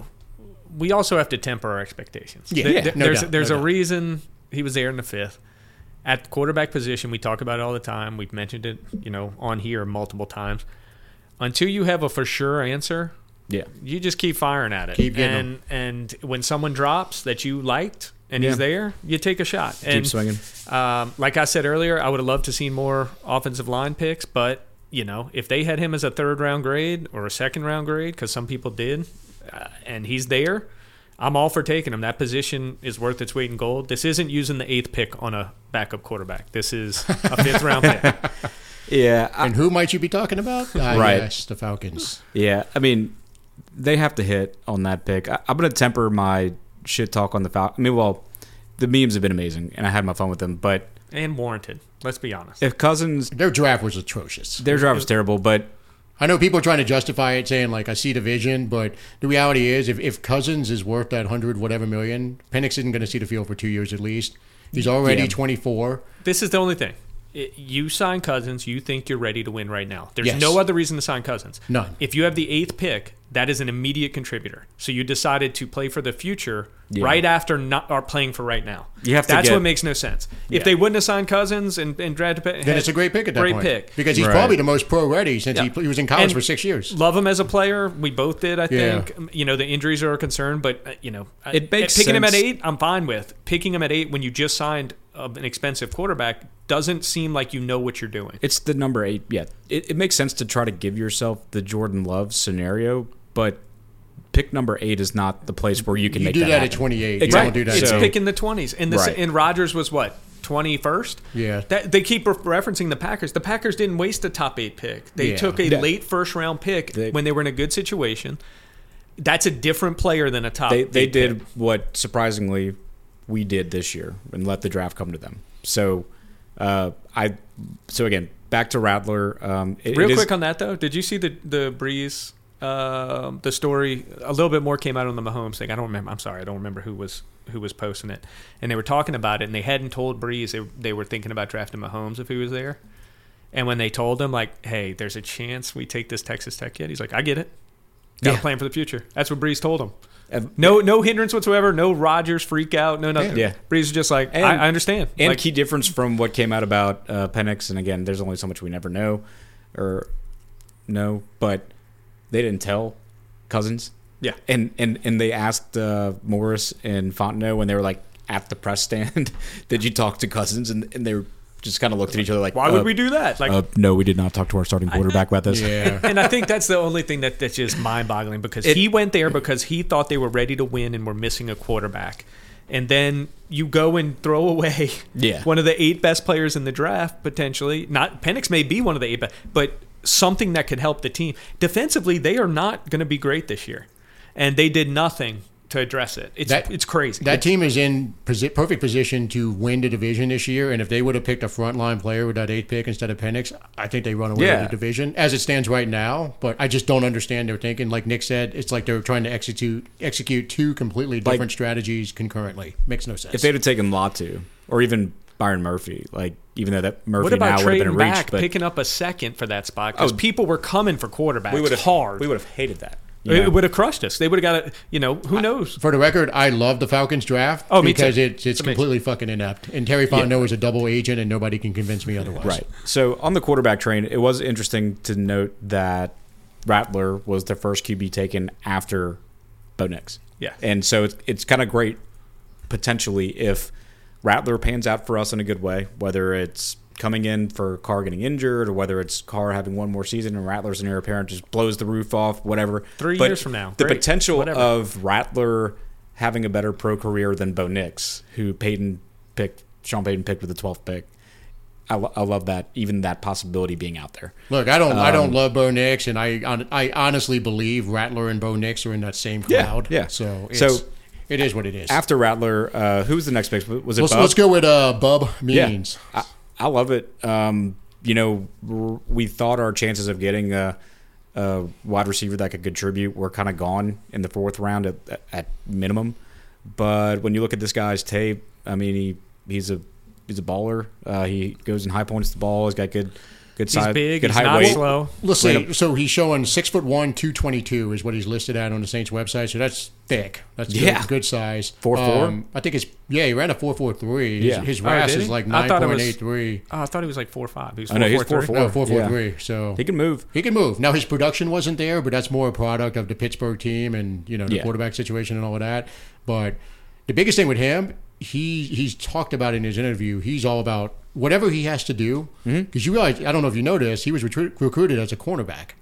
we also have to temper our expectations. Yeah, There's a reason he was there in the 5th. At the quarterback position, we talk about it all the time. We've mentioned it, on here multiple times. Until you have a for sure answer, you just keep firing at it. Keep getting and when someone drops that you liked and he's there, you take a shot. Keep swinging. Like I said earlier, I would have loved to see more offensive line picks, but if they had him as a 3rd round grade or a 2nd round grade, because some people did, and he's there, I'm all for taking him. That position is worth its weight in gold. This isn't using the 8th pick on a backup quarterback. This is a 5th round pick. Yeah. And who might you be talking about? Right. Yes, the Falcons. Yeah. I mean, they have to hit on that pick. I'm going to temper my shit talk on the Falcons. I mean, well, the memes have been amazing, and I had my fun with them, but... And warranted. Let's be honest. If Cousins... Their draft was atrocious. Their draft was terrible, but... I know people are trying to justify it, saying, like, I see the vision, but the reality is, if Cousins is worth that 100 whatever million, Penix isn't going to see the field for 2 years at least. He's already 24. This is the only thing. You sign Cousins, you think you're ready to win right now. There's Yes. no other reason to sign Cousins. None. If you have the 8th pick, that is an immediate contributor. So you decided to play for the future right after not are playing for right now. You have to That's get- what makes no sense. If they wouldn't have signed Cousins and drafted, Then it's a great pick at that great point. pick. Because he's Right. probably the most pro-ready since Yeah. he was in college And for 6 years. Love him as a player. We both did, I Yeah. think. The injuries are a concern, but It makes picking him at sense. 8, I'm fine with. Picking him at 8 when you just signed an expensive quarterback doesn't seem like you know what you're doing. It's the number 8. Yeah, it makes sense to try to give yourself the Jordan Love scenario, but pick number 8 is not the place where you can You make do that happen. at 28. Exactly. You don't do that. It's So- picking the 20s. And Right. and Rodgers was what? 21st? Yeah. They keep referencing the Packers. The Packers didn't waste a top 8 pick. They Yeah. took a Yeah. late first round pick when they were in a good situation. That's a different player than a top They 8 did pick. what surprisingly we did this year and let the draft come to them. So so again, back to Rattler. Real quick on that though, did you see the Breeze the story? A little bit more came out on the Mahomes thing. I don't remember. I'm sorry, I don't remember who was posting it. And they were talking about it, and they hadn't told Breeze they were thinking about drafting Mahomes if he was there. And when they told him, like, hey, there's a chance we take this Texas Tech kid, he's like, I get it. Got a plan for the future. That's what Breeze told him. No hindrance whatsoever. No Rodgers freak out. No nothing. Yeah. Breeze is just like, And- I understand. And Like, key difference from what came out about Penix, and again, there's only so much we never know, but they didn't tell Cousins. Yeah. And they asked Morris and Fontenot when they were like at the press stand, did you talk to Cousins? And they were just kind of looked at each other like, why would we do that? Like, no, we did not talk to our starting quarterback about this. Yeah. and I think that's the only thing that's just mind-boggling because he went there because he thought they were ready to win and were missing a quarterback. And then you go and throw away one of the 8 best players in the draft, potentially. Not Penix may be one of the 8 best, but something that could help the team. Defensively, they are not going to be great this year. And they did nothing to address it. It's crazy. That team is in perfect position to win the division this year, and if they would have picked a frontline player with that 8th pick instead of Penix, I think they run away with the division as it stands right now. But I just don't understand their thinking. Like Nick said, it's like they're trying to execute 2 completely different strategies concurrently. Makes no sense. If they'd have taken Latu or even Byron Murphy, like even though that Murphy what about now would have been a trading reach, back, but picking up a second for that spot? Because people were coming for quarterbacks we would have hard. We would have hated that. It would have crushed us. They would have got who knows? For the record, I love the Falcons draft Me because too. it's completely fucking inept. And Terry Fontenot is a double agent, and nobody can convince me otherwise. Right. So on the quarterback train, it was interesting to note that Rattler was the first QB taken after Bo Nix. Yeah. And so it's kind of great potentially if Rattler pans out for us in a good way, whether it's coming in for Carr getting injured or whether it's Carr having one more season and Rattler's an heir apparent, just blows the roof off, whatever. 3 But years from now. The Great. potential Whatever. of Rattler having a better pro career than Bo Nix, who Sean Payton picked with the 12th pick. I love that, even that possibility being out there. Look, I don't love Bo Nix, and I honestly believe Rattler and Bo Nix are in that same crowd. Yeah. So It is what it is. After Rattler, who was the next pick? Was it Bub? Let's go with Bub Means. Yeah, I love it. We thought our chances of getting a wide receiver that could contribute were kind of gone in the 4th round at minimum. But when you look at this guy's tape, I mean, he's a baller. He goes and high points the ball. He's got good size, He's big. good He's height, not weight. slow. Let's see. So he's showing 6'1", 222 is what he's listed at on the Saints website. So that's thick. That's good size. 4'4"? I think he ran a 4.43. Yeah. His Oh, RAS did is he? like I thought it was- 9.83. Oh, I thought he was like 4.5. He was 4.43. I know, he's 4'4". No, 4.43. Yeah. So He can move. He can move. Now his production wasn't there, but that's more a product of the Pittsburgh team and the Yeah. quarterback situation and all of that. But the biggest thing with him, he's talked about in his interview. He's all about whatever he has to do. Because you realize, I don't know if you noticed, he was recruited as a cornerback.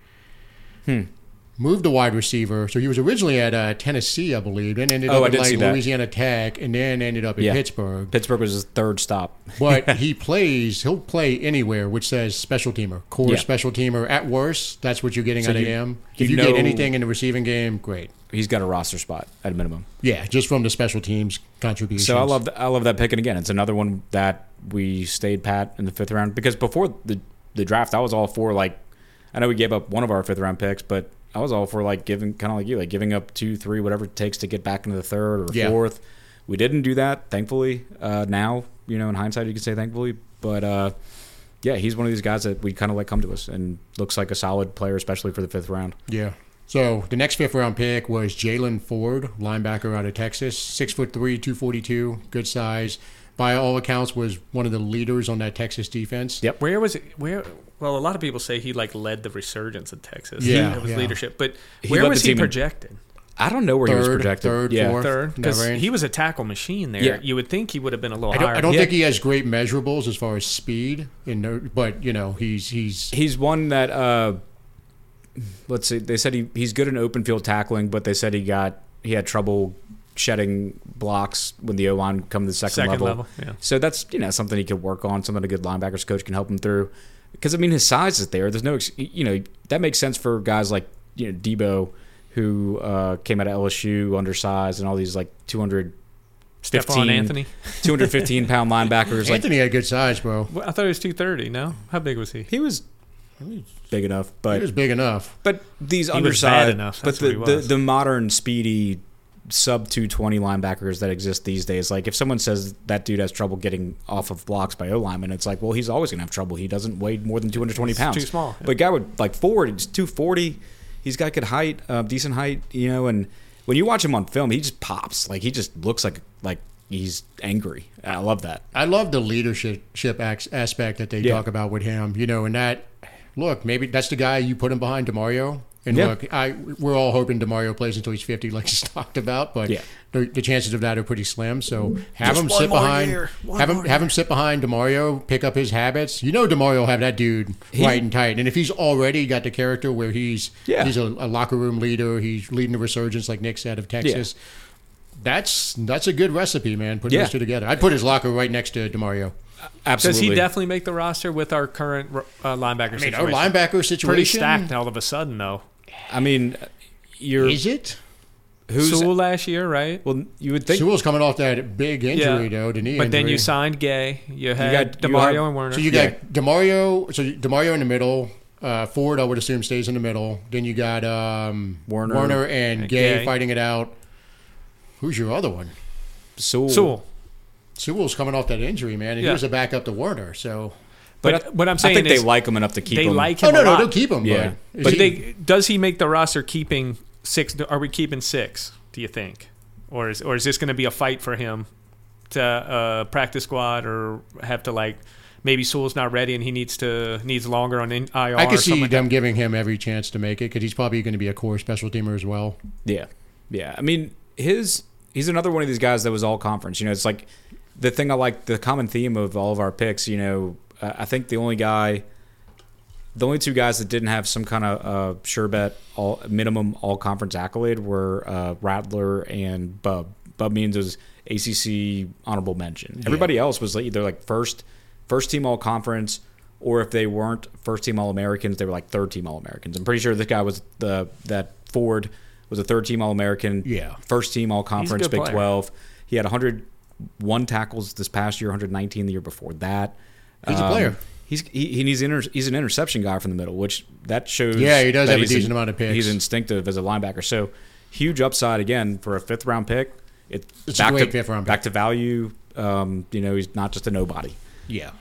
Moved to wide receiver. So he was originally at Tennessee, I believe, then ended up I at did see that. Louisiana Tech, and then ended up in Pittsburgh. Pittsburgh was his 3rd stop. But he'll play anywhere, which says special teamer, core special teamer. At worst, that's what you're getting out of him. If you get anything in the receiving game, great. He's got a roster spot at a minimum. Yeah, just from the special teams contributions. So I love that pick, and again, it's another one that we stayed pat in the 5th round because before the draft, I was all for I know we gave up one of our 5th round picks, but I was all for giving kind of like you, giving up 2, 3, whatever it takes to get back into the 3rd or 4th. We didn't do that, thankfully. Now, in hindsight, you can say thankfully, but he's one of these guys that we kind of let come to us and looks like a solid player, especially for the 5th round. Yeah. So the next 5th round pick was Jalen Ford, linebacker out of Texas, 6'3", 242, good size. By all accounts, was one of the leaders on that Texas defense. Yep. Where was it? Well, a lot of people say he led the resurgence of Texas. Yeah, It was yeah. leadership. But He where led was the he team in- projected? I don't know where he was projected. Third, fourth. Third, in that because range. he was a tackle machine there. Yeah. You would think he would have been a little I higher. don't think he has great measurables as far as speed, but He's one that let's see. They said he's good in open field tackling, but they said he had trouble shedding blocks when the O-line come to the second level. Yeah. So that's something he could work on. Something a good linebackers coach can help him through. Because his size is there. There's no that makes sense for guys like Debo, who came out of LSU undersized and all these 215 pound linebackers. Anthony had good size, bro. Well, I thought he was 230. No, how big was he? He was big enough, but He was big enough. But these He was undersized, bad enough, that's but what he was. the modern speedy sub 220 linebackers that exist these days, if someone says that dude has trouble getting off of blocks by O linemen, it's well, he's always gonna have trouble. He doesn't weigh more than 220 pounds. too small. But a guy with Ford, he's 240. He's got good height, decent height, and when you watch him on film, he just pops. He just looks like he's angry. I love that. I love the leadership aspect that they talk about with him. And that, look, maybe that's the guy you put him behind DeMario. And look, we're all hoping DeMario plays until he's 50, like he's talked about, but the chances of that are pretty slim. So have him sit behind, have him sit behind DeMario, pick up his habits. DeMario will have that dude right and tight. And if he's already got the character where he's a locker room leader, he's leading the resurgence, like Nick said, of Texas. That's a good recipe, man. Putting those two together, I'd put his locker right next to DeMario. Absolutely. Does he definitely make the roster with our current linebacker situation? Our linebacker situation pretty stacked all of a sudden, though. I mean, is it? Sewell last year, right? Well, you would think Sewell's coming off that big injury, though, the knee but injury. then you signed Gay. You had DeMario and Werner. So you got DeMario. So DeMario in the middle. Ford, I would assume, stays in the middle. Then you got Werner and Gay fighting it out. Who's your other one? Sewell. Sewell's coming off that injury, man, and he was a backup to Werner. So, but what I'm saying I think is they like him enough to keep him. They like him. Oh no, a lot. they'll keep him. Yeah, but does he make the roster keeping 6? Are we keeping 6? Do you think, or is this going to be a fight for him to practice squad, or have to maybe Sewell's not ready and he needs longer on IR? I could see them like giving him every chance to make it because he's probably going to be a core special teamer as well. Yeah. I mean, he's another one of these guys that was all conference. It's the thing I like, the common theme of all of our picks. I think the only two guys that didn't have some kind of sure bet minimum all conference accolade were Rattler and Bub. Bub Means was ACC honorable mention. Yeah. Everybody else was either first team all conference, or if they weren't first team all Americans, they were third team all Americans. I'm pretty sure this guy was that Ford was a third-team All-American. Yeah. First-team All-Conference, He's a good Big player. 12. He had 101 tackles this past year, 119 the year before that. He's a player. He's an interception guy from the middle, which that shows. Yeah, he does that have a he's decent amount of picks. He's instinctive as a linebacker. So huge upside again for a 5th-round pick. It's a great 5th-round back pick. to value. He's not just a nobody. Yeah.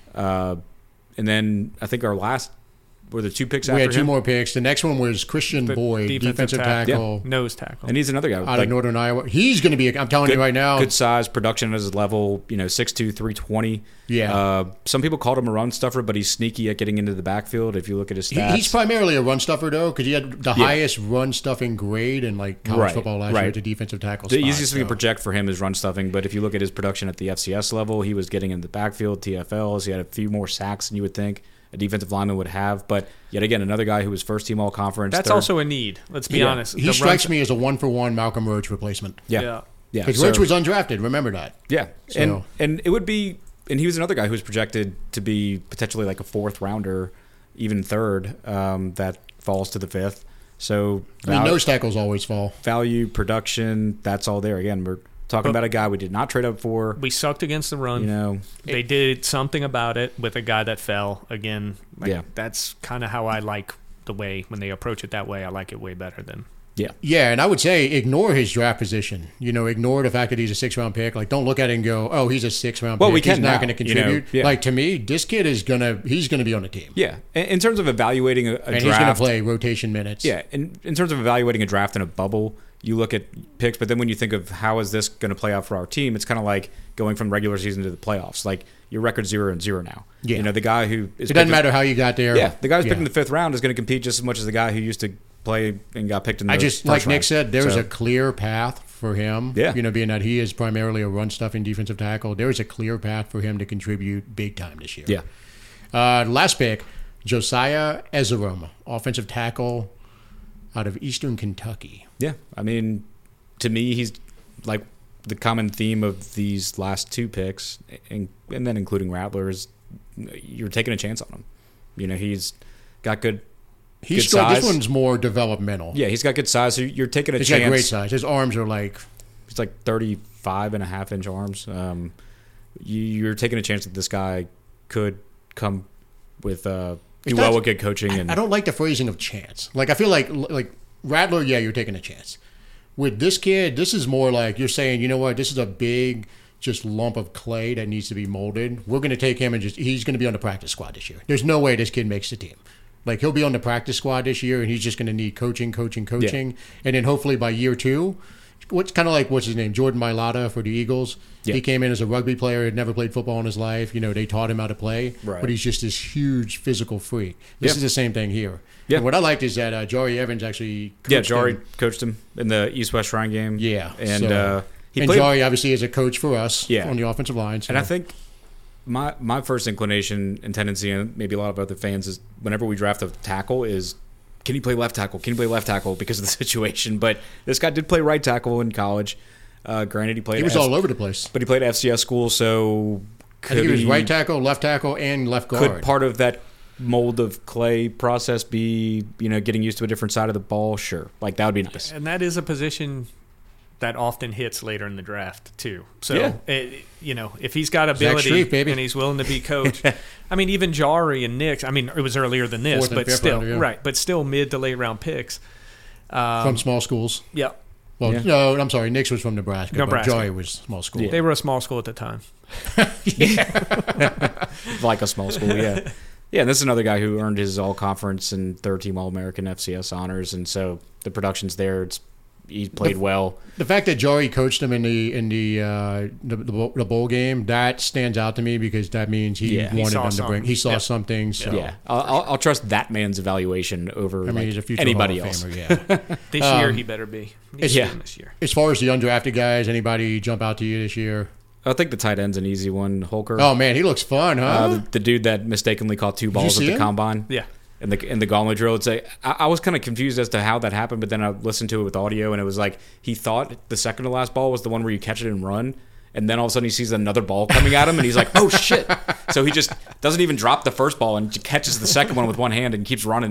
And then I think our last were the 2 picks after We had 2 him. more picks. The next one was Christian The Boyd, defensive tackle nose tackle. And he's another guy. out of Northern Iowa. He's going to be, I'm telling you right now. Good size, production at his level, 6'2", 320. Yeah. Some people called him a run stuffer, but he's sneaky at getting into the backfield if you look at his stats. He's primarily a run stuffer, though, because he had the highest run stuffing grade in like college Right, football last year right. at the defensive tackle The spot, easiest thing to so. project for him is run stuffing, but if you look at his production at the FCS level, he was getting in the backfield, TFLs. He had a few more sacks than you would think a defensive lineman would have. But yet again, another guy who was first-team All-Conference. That's third. also a need. Let's be Yeah. honest. He The strikes run- me as a 1-for-1 Malcolm Roach replacement. Yeah. Yeah. Because so- Roach was undrafted. Remember that. Yeah, So- and it would be, and he was another guy who was projected to be potentially like a 4th rounder, even 3rd, that falls to the 5th. So I mean, nose tackles always fall. value, production, that's all there. Again, we're talking about a guy we did not trade up for. We sucked against the run. They did something about it with a guy that fell again. Yeah. That's kind of how I like the way when they approach it that way. I like it way better than. Yeah, Yeah, and I would say ignore his draft position. Ignore the fact that he's a 6th-round pick. Like, don't look at it and go, "Oh, he's a 6th-round pick. Well, we he's can not now, going to contribute." yeah. Like, to me, this kid is he's gonna be on the team, yeah. In terms of evaluating a and he's going to draft, play rotation minutes. yeah. In terms of evaluating a draft in a bubble, you look at picks, but then when you think of how is this going to play out for our team, it's kind of like going from regular season to the playoffs. Like your record's 0-0 now. Yeah. The guy who is It doesn't matter how you got there. Yeah, the guy who's Yeah. picked in the 5th round is going to compete just as much as the guy who used to play and got picked in the I just, first like Nick round. said, there's So, a clear path for him. Yeah. Being that he is primarily a run-stuffing defensive tackle, there is a clear path for him to contribute big time this year. yeah. Last pick, Josiah Ezerum, offensive tackle out of Eastern Kentucky. Yeah, I mean, to me, he's like the common theme of these last 2 picks, and then including Rattlers, you're taking a chance on him. He's got good This size. one's more developmental. Yeah, he's got good size, so you're taking a He's chance. got great size. His arms are like, He's like 35.5-inch arms. You're taking a chance that this guy could come with do well with good coaching. And I don't like the phrasing of chance. Like, I feel like Rattler, yeah, you're taking a chance. With this kid, this is more like you're saying, you know what, this is a big just lump of clay that needs to be molded. We're going to take him and he's going to be on the practice squad this year. There's no way this kid makes the team. Like, he'll be on the practice squad this year, and he's just going to need coaching. Yeah. And then hopefully by year 2, what's his name? Jordan Mailata for the Eagles. Yeah. He came in as a rugby player, had never played football in his life. They taught him how to play. Right. But he's just this huge physical freak. This Yeah. is the same thing here. Yeah. And what I liked is that Jari Evans actually coached Jari him. coached him in the East-West Shrine game. Yeah. And So- he and played. Jari obviously is a coach for us Yeah. on the offensive line. So. And I think my first inclination and tendency, and maybe a lot of other fans, is whenever we draft a tackle is, can he play left tackle? Can he play left tackle because of the situation? But this guy did play right tackle in college. Granted, he played. he was all over the place. but he played at FCS school, so I think he was right tackle, left tackle, and left guard. Could part of that mold of clay process be, getting used to a different side of the ball? Sure, like that would be nice. And that is a position that often hits later in the draft too. So, Yeah. if he's got Zach ability Strief, baby. and he's willing to be coached, I mean, even Jari and Nick. I mean, it was earlier than this, 4th and but 5th still, round, yeah. right? But still, mid to late round picks. from small schools. Yeah, Well, Yeah. no, I'm sorry. Nick's was from Nebraska. Nebraska. But Jari was small school. Yeah. they were a small school at the time. Like a small school, yeah. Yeah, and this is another guy who earned his all-conference and third-team All-American FCS honors, and so the production's there. He played well. The fact that Jari coached him in the bowl game, that stands out to me because that means he Yeah. He wanted saw them to bring. He saw Yep. something. So Yeah, I'll trust that man's evaluation over I mean, he's a future anybody Hall of else. Famer, yeah. This year, he better be. He's yeah. doing this year. As far as the undrafted guys, anybody jump out to you this year? I think the tight end's an easy one. Holker, Oh man, he looks fun, huh? the dude that mistakenly caught 2 balls at see the him? combine. Yeah. In the gauntlet drill, I was kind of confused as to how that happened, but then I listened to it with audio, and it was like he thought the second to last ball was the one where you catch it and run, and then all of a sudden he sees another ball coming at him, and he's like, "Oh shit!" So he just doesn't even drop the first ball and catches the second one with one hand and keeps running.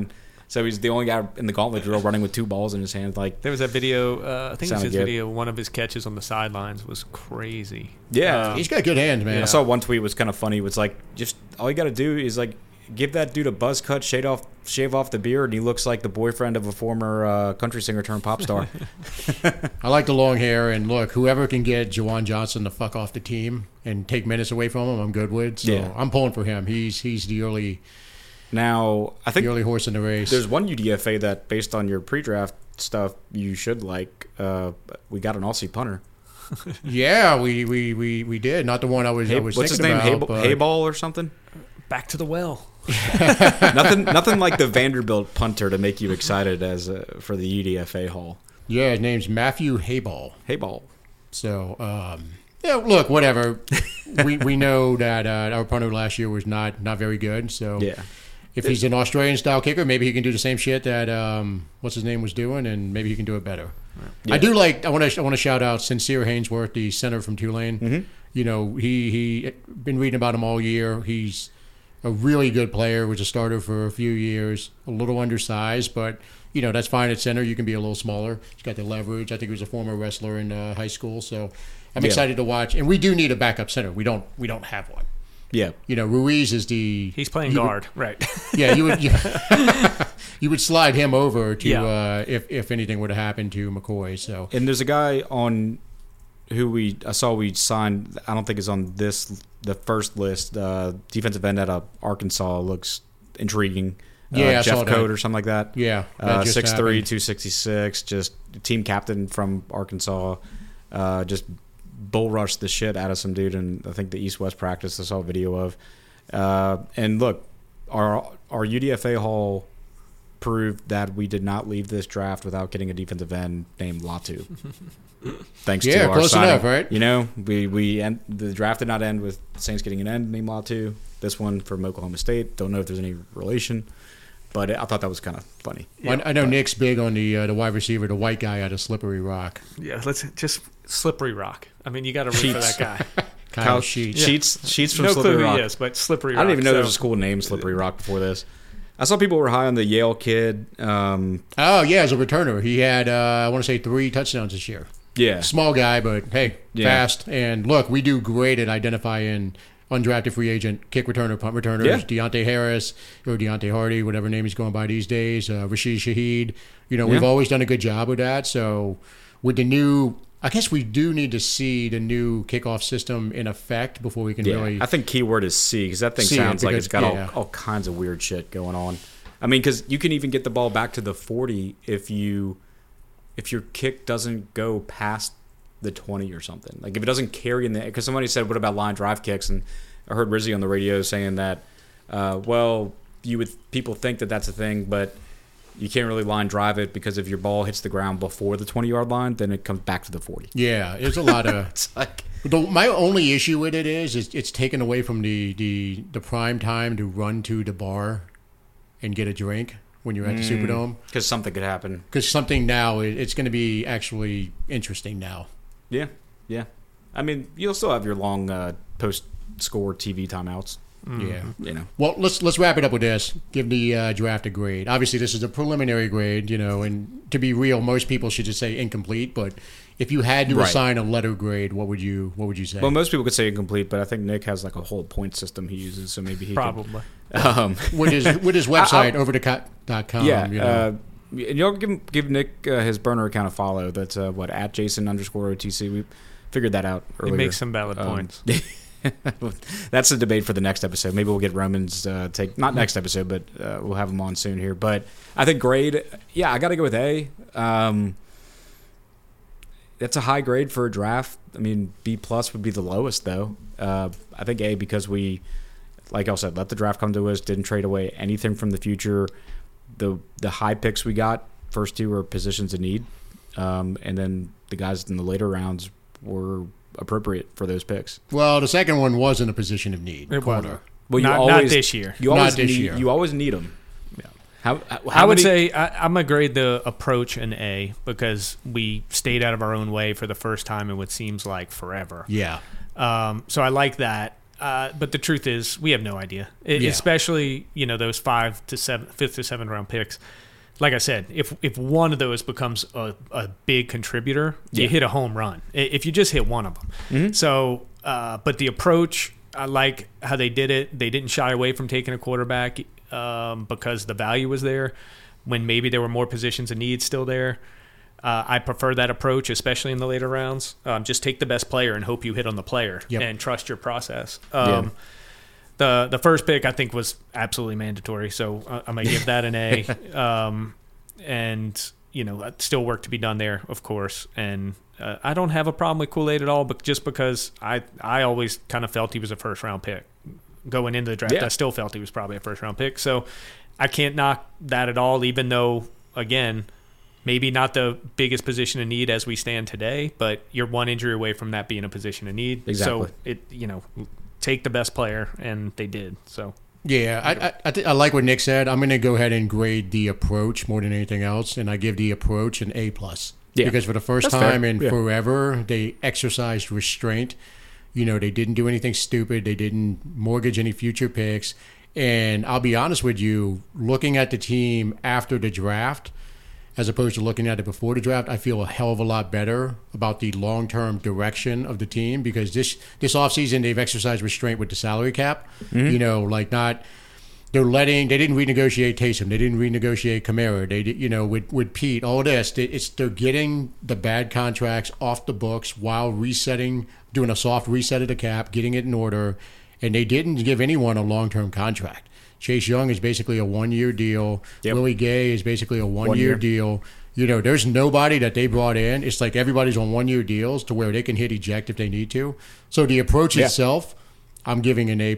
So he's the only guy in the gauntlet drill running with 2 balls in his hand. Like, There was that video, I think it was Sounded his good. video, one of his catches on the sidelines was crazy. yeah. He's got good hands, man. I saw one tweet was kind of funny. It was like, just all you got to do is like give that dude a buzz cut, shave off the beard, and he looks like the boyfriend of a former country singer turned pop star. I like the long hair, and look, whoever can get Jawan Johnson the fuck off the team and take minutes away from him, I'm good with. So Yeah. I'm pulling for him. He's the early Now, I think horse in the race. there's one UDFA that, based on your pre-draft stuff, you should like. We got an Aussie punter. Yeah, we did. Not the one I was What's his thinking name? about. but- Hayball or something? Back to the well. nothing like the Vanderbilt punter to make you excited as for the UDFA haul. Yeah, his name's Matthew Hayball. Hayball. So, yeah, look, whatever. we know that our punter last year was not very good. So Yeah. if he's an Australian style kicker, maybe he can do the same shit that what's his name was doing, and maybe he can do it better. Yeah. I do like. I want to shout out Sincere Hainsworth, the center from Tulane. Mm-hmm. You know, he been reading about him all year. He's a really good player. Was a starter for a few years. A little undersized, but you know that's fine at center. You can be a little smaller. He's got the leverage. I think he was a former wrestler in high school, so I'm Yeah. excited to watch. And we do need a backup center. We don't have one. Yeah. You know, Ruiz is the He's playing you would- guard, right? Yeah, you would slide him over to Yeah. if anything would have happened to McCoy. So And there's a guy on who I saw we signed. I don't think is on the first list. Defensive end out of Arkansas looks intriguing. Yeah, I saw Jeff that. Code or something like that. yeah, that just 6'3", happened. 266, just team captain from Arkansas. Just bull rushed the shit out of some dude in I think the East-West practice I saw a video of. And look, our UDFA haul proved that we did not leave this draft without getting a defensive end named Latu. Thanks Yeah, to our close signing. enough, right? You know, the draft did not end with the Saints getting an end named Latu. This one from Oklahoma State. Don't know if there's any relation, but I thought that was kind of funny. Well, I know Nick's big on the wide receiver, the white guy out of Slippery Rock, Yeah, let's just Slippery Rock. I mean, you got to root for Sheets. that guy. Kyle Sheets. Sheets from No Slippery clue Rock. who he is, but Slippery Rock. I didn't even know there was a so- school named Slippery Rock before this. I saw people were high on the Yale kid. Oh yeah, as a returner, he had I want to say 3 touchdowns this year. Yeah. Small guy, but hey, Yeah. fast. And look, we do great at identifying undrafted free agent kick returner, punt returners. Yeah. Deontay Harris or Deontay Hardy, whatever name he's going by these days. Rashid Shaheed. You know, we've Yeah. always done a good job with that. So with the new, I guess we do need to see the new kickoff system in effect before we can Yeah, really. I think keyword is C because that thing See it, sounds like because- it's got yeah. all kinds of weird shit going on. I mean, because you can even get the ball back to the 40 if your kick doesn't go past the 20 or something. Like if it doesn't carry in the, because somebody said, what about line drive kicks? And I heard Rizzy on the radio saying that, people think that that's a thing, but you can't really line drive it because if your ball hits the ground before the 20-yard line, then it comes back to the 40. Yeah, there's a lot of. It's like, My only issue with it is it's taken away from the prime time to run to the bar and get a drink when you're at the Superdome. because something could happen. Because something now, it's going to be actually interesting now. Yeah, yeah. I mean, you'll still have your long post-score TV timeouts. Yeah. You know, Well, let's wrap it up with this. Give the draft a grade. Obviously, this is a preliminary grade, you know, and to be real, most people should just say incomplete. But if you had to Right. assign a letter grade, what would you say? well, most people could say incomplete, but I think Nick has like a whole point system he uses, so maybe he Probably. Could, with his website, overthecut.com. yeah. You know. And y'all give Nick his burner account a follow. That's at Jason_OTC. We figured that out It earlier. makes some valid points. That's a debate for the next episode. Maybe we'll get Romans take not next episode, but we'll have him on soon here. But I think grade, yeah, I got to go with A. That's a high grade for a draft. I mean, B+ would be the lowest though. I think A because we, like I said, let the draft come to us. Didn't trade away anything from the future. The high picks we got, first 2 were positions of need, and then the guys in the later rounds were appropriate for those picks. Well, the second one was in a position of need. It corner. was. Well, Not this year. You always Not this need, year. You always need them. Yeah. How I would many- say I'm going to grade the approach an A because we stayed out of our own way for the first time in what seems like forever. Yeah. So I like that. But the truth is, we have no idea. Yeah. Especially, those 5th to 7th round picks. Like I said, if one of those becomes a big contributor, you hit a home run. If you just hit one of them. Mm-hmm. So, but the approach, I like how they did it. They didn't shy away from taking a quarterback because the value was there when maybe there were more positions and needs still there. I prefer that approach, especially in the later rounds. Just take the best player and hope you hit on the player and trust your process. The first pick, I think, was absolutely mandatory, so I'm going to give that an A. And, still work to be done there, of course. And I don't have a problem with Kool-Aid at all, but just because I always kind of felt he was a first-round pick. Going into the draft, I still felt he was probably a first-round pick. So I can't knock that at all, even though, again, maybe not the biggest position of need as we stand today, but you're one injury away from that being a position of need. Exactly. So, take the best player, and they did. So Yeah, I like what Nick said. I'm going to go ahead and grade the approach more than anything else, and I give the approach an A+. Yeah. Because for the first That's time fair. in forever, they exercised restraint. They didn't do anything stupid. They didn't mortgage any future picks. And I'll be honest with you, looking at the team after the draft, as opposed to looking at it before the draft, I feel a hell of a lot better about the long-term direction of the team because this offseason they've exercised restraint with the salary cap. Mm-hmm. They didn't renegotiate Taysom, they didn't renegotiate Kamara, they did, with Pete, all this. They're getting the bad contracts off the books while doing a soft reset of the cap, getting it in order, and they didn't give anyone a long-term contract. Chase Young is basically a one-year deal. Yep. Willie Gay is basically a 1 year year deal. There's nobody that they brought in. It's like everybody's on 1 year deals to where they can hit eject if they need to. So the approach itself, I'm giving an A+.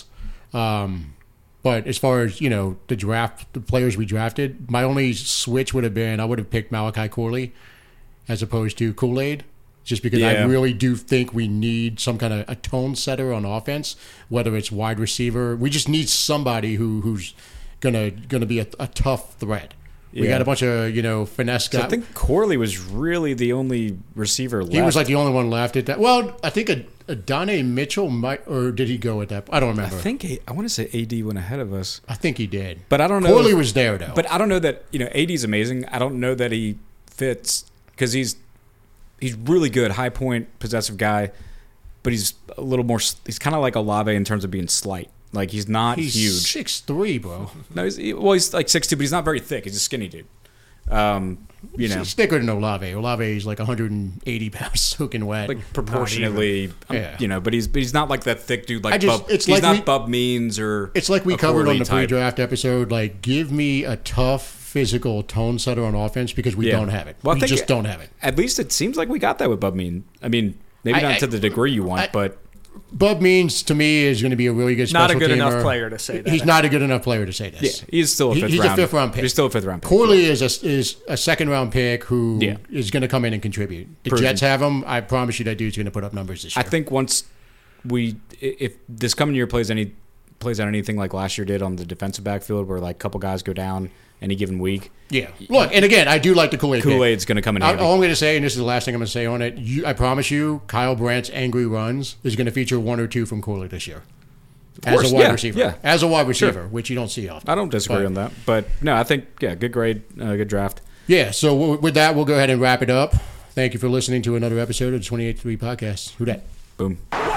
But as far as, the players we drafted, my only switch would have been I would have picked Malachi Corley as opposed to Kool-Aid. Just because I really do think we need some kind of a tone setter on offense, whether it's wide receiver. We just need somebody who's gonna be a tough threat. We got a bunch of finesse guys. So I think Corley was really the only receiver left. He was like the only one left at that. Well, I think Adonai Mitchell might, or did he go at that? I don't remember. I want to say AD went ahead of us. I think he did. But I don't know. Corley was there, though. But I don't know that, AD's amazing. I don't know that he fits because he's really good, high point, possessive guy, but he's a little more. He's kind of like Olave in terms of being slight. Like he's not huge. He's 6'3", bro. No, he's like 6'2", but he's not very thick. He's a skinny dude. He's thicker than Olave. Olave is like 180 pounds soaking wet. Like proportionally, but he's not like that thick dude. Like Bub. It's he's like not Bub Means or. It's like we covered Corley on the type. pre-draft episode. Like, give me a tough, physical tone setter on offense because we don't have it. Well, we just don't have it. At least it seems like we got that with Bub Mean. I mean, maybe not to the degree you want, but. Bub Means, to me, is going to be a really good special not a good teamer. enough player to say that. He's not a good enough player to say this. Yeah, he's still a fifth round. He's a fifth-round pick. He's still a fifth-round pick. Corley is a second-round pick who is going to come in and contribute. The Jets have him. I promise you that dude's going to put up numbers this year. I think once if this coming year plays out anything like last year did on the defensive backfield where like a couple guys go down any given week. Yeah. Look, and again, I do like the Kool-Aid pick. Kool-Aid's going to come in handy. All I'm going to say, and this is the last thing I'm going to say on it, I promise you, Kyle Brandt's Angry Runs is going to feature one or two from Kool-Aid this year. As a wide receiver. Yeah. As a wide receiver, which you don't see often. I don't disagree on that. But, no, I think, good grade, good draft. Yeah, so with that, we'll go ahead and wrap it up. Thank you for listening to another episode of the 28-3 podcast. Who dat? Boom.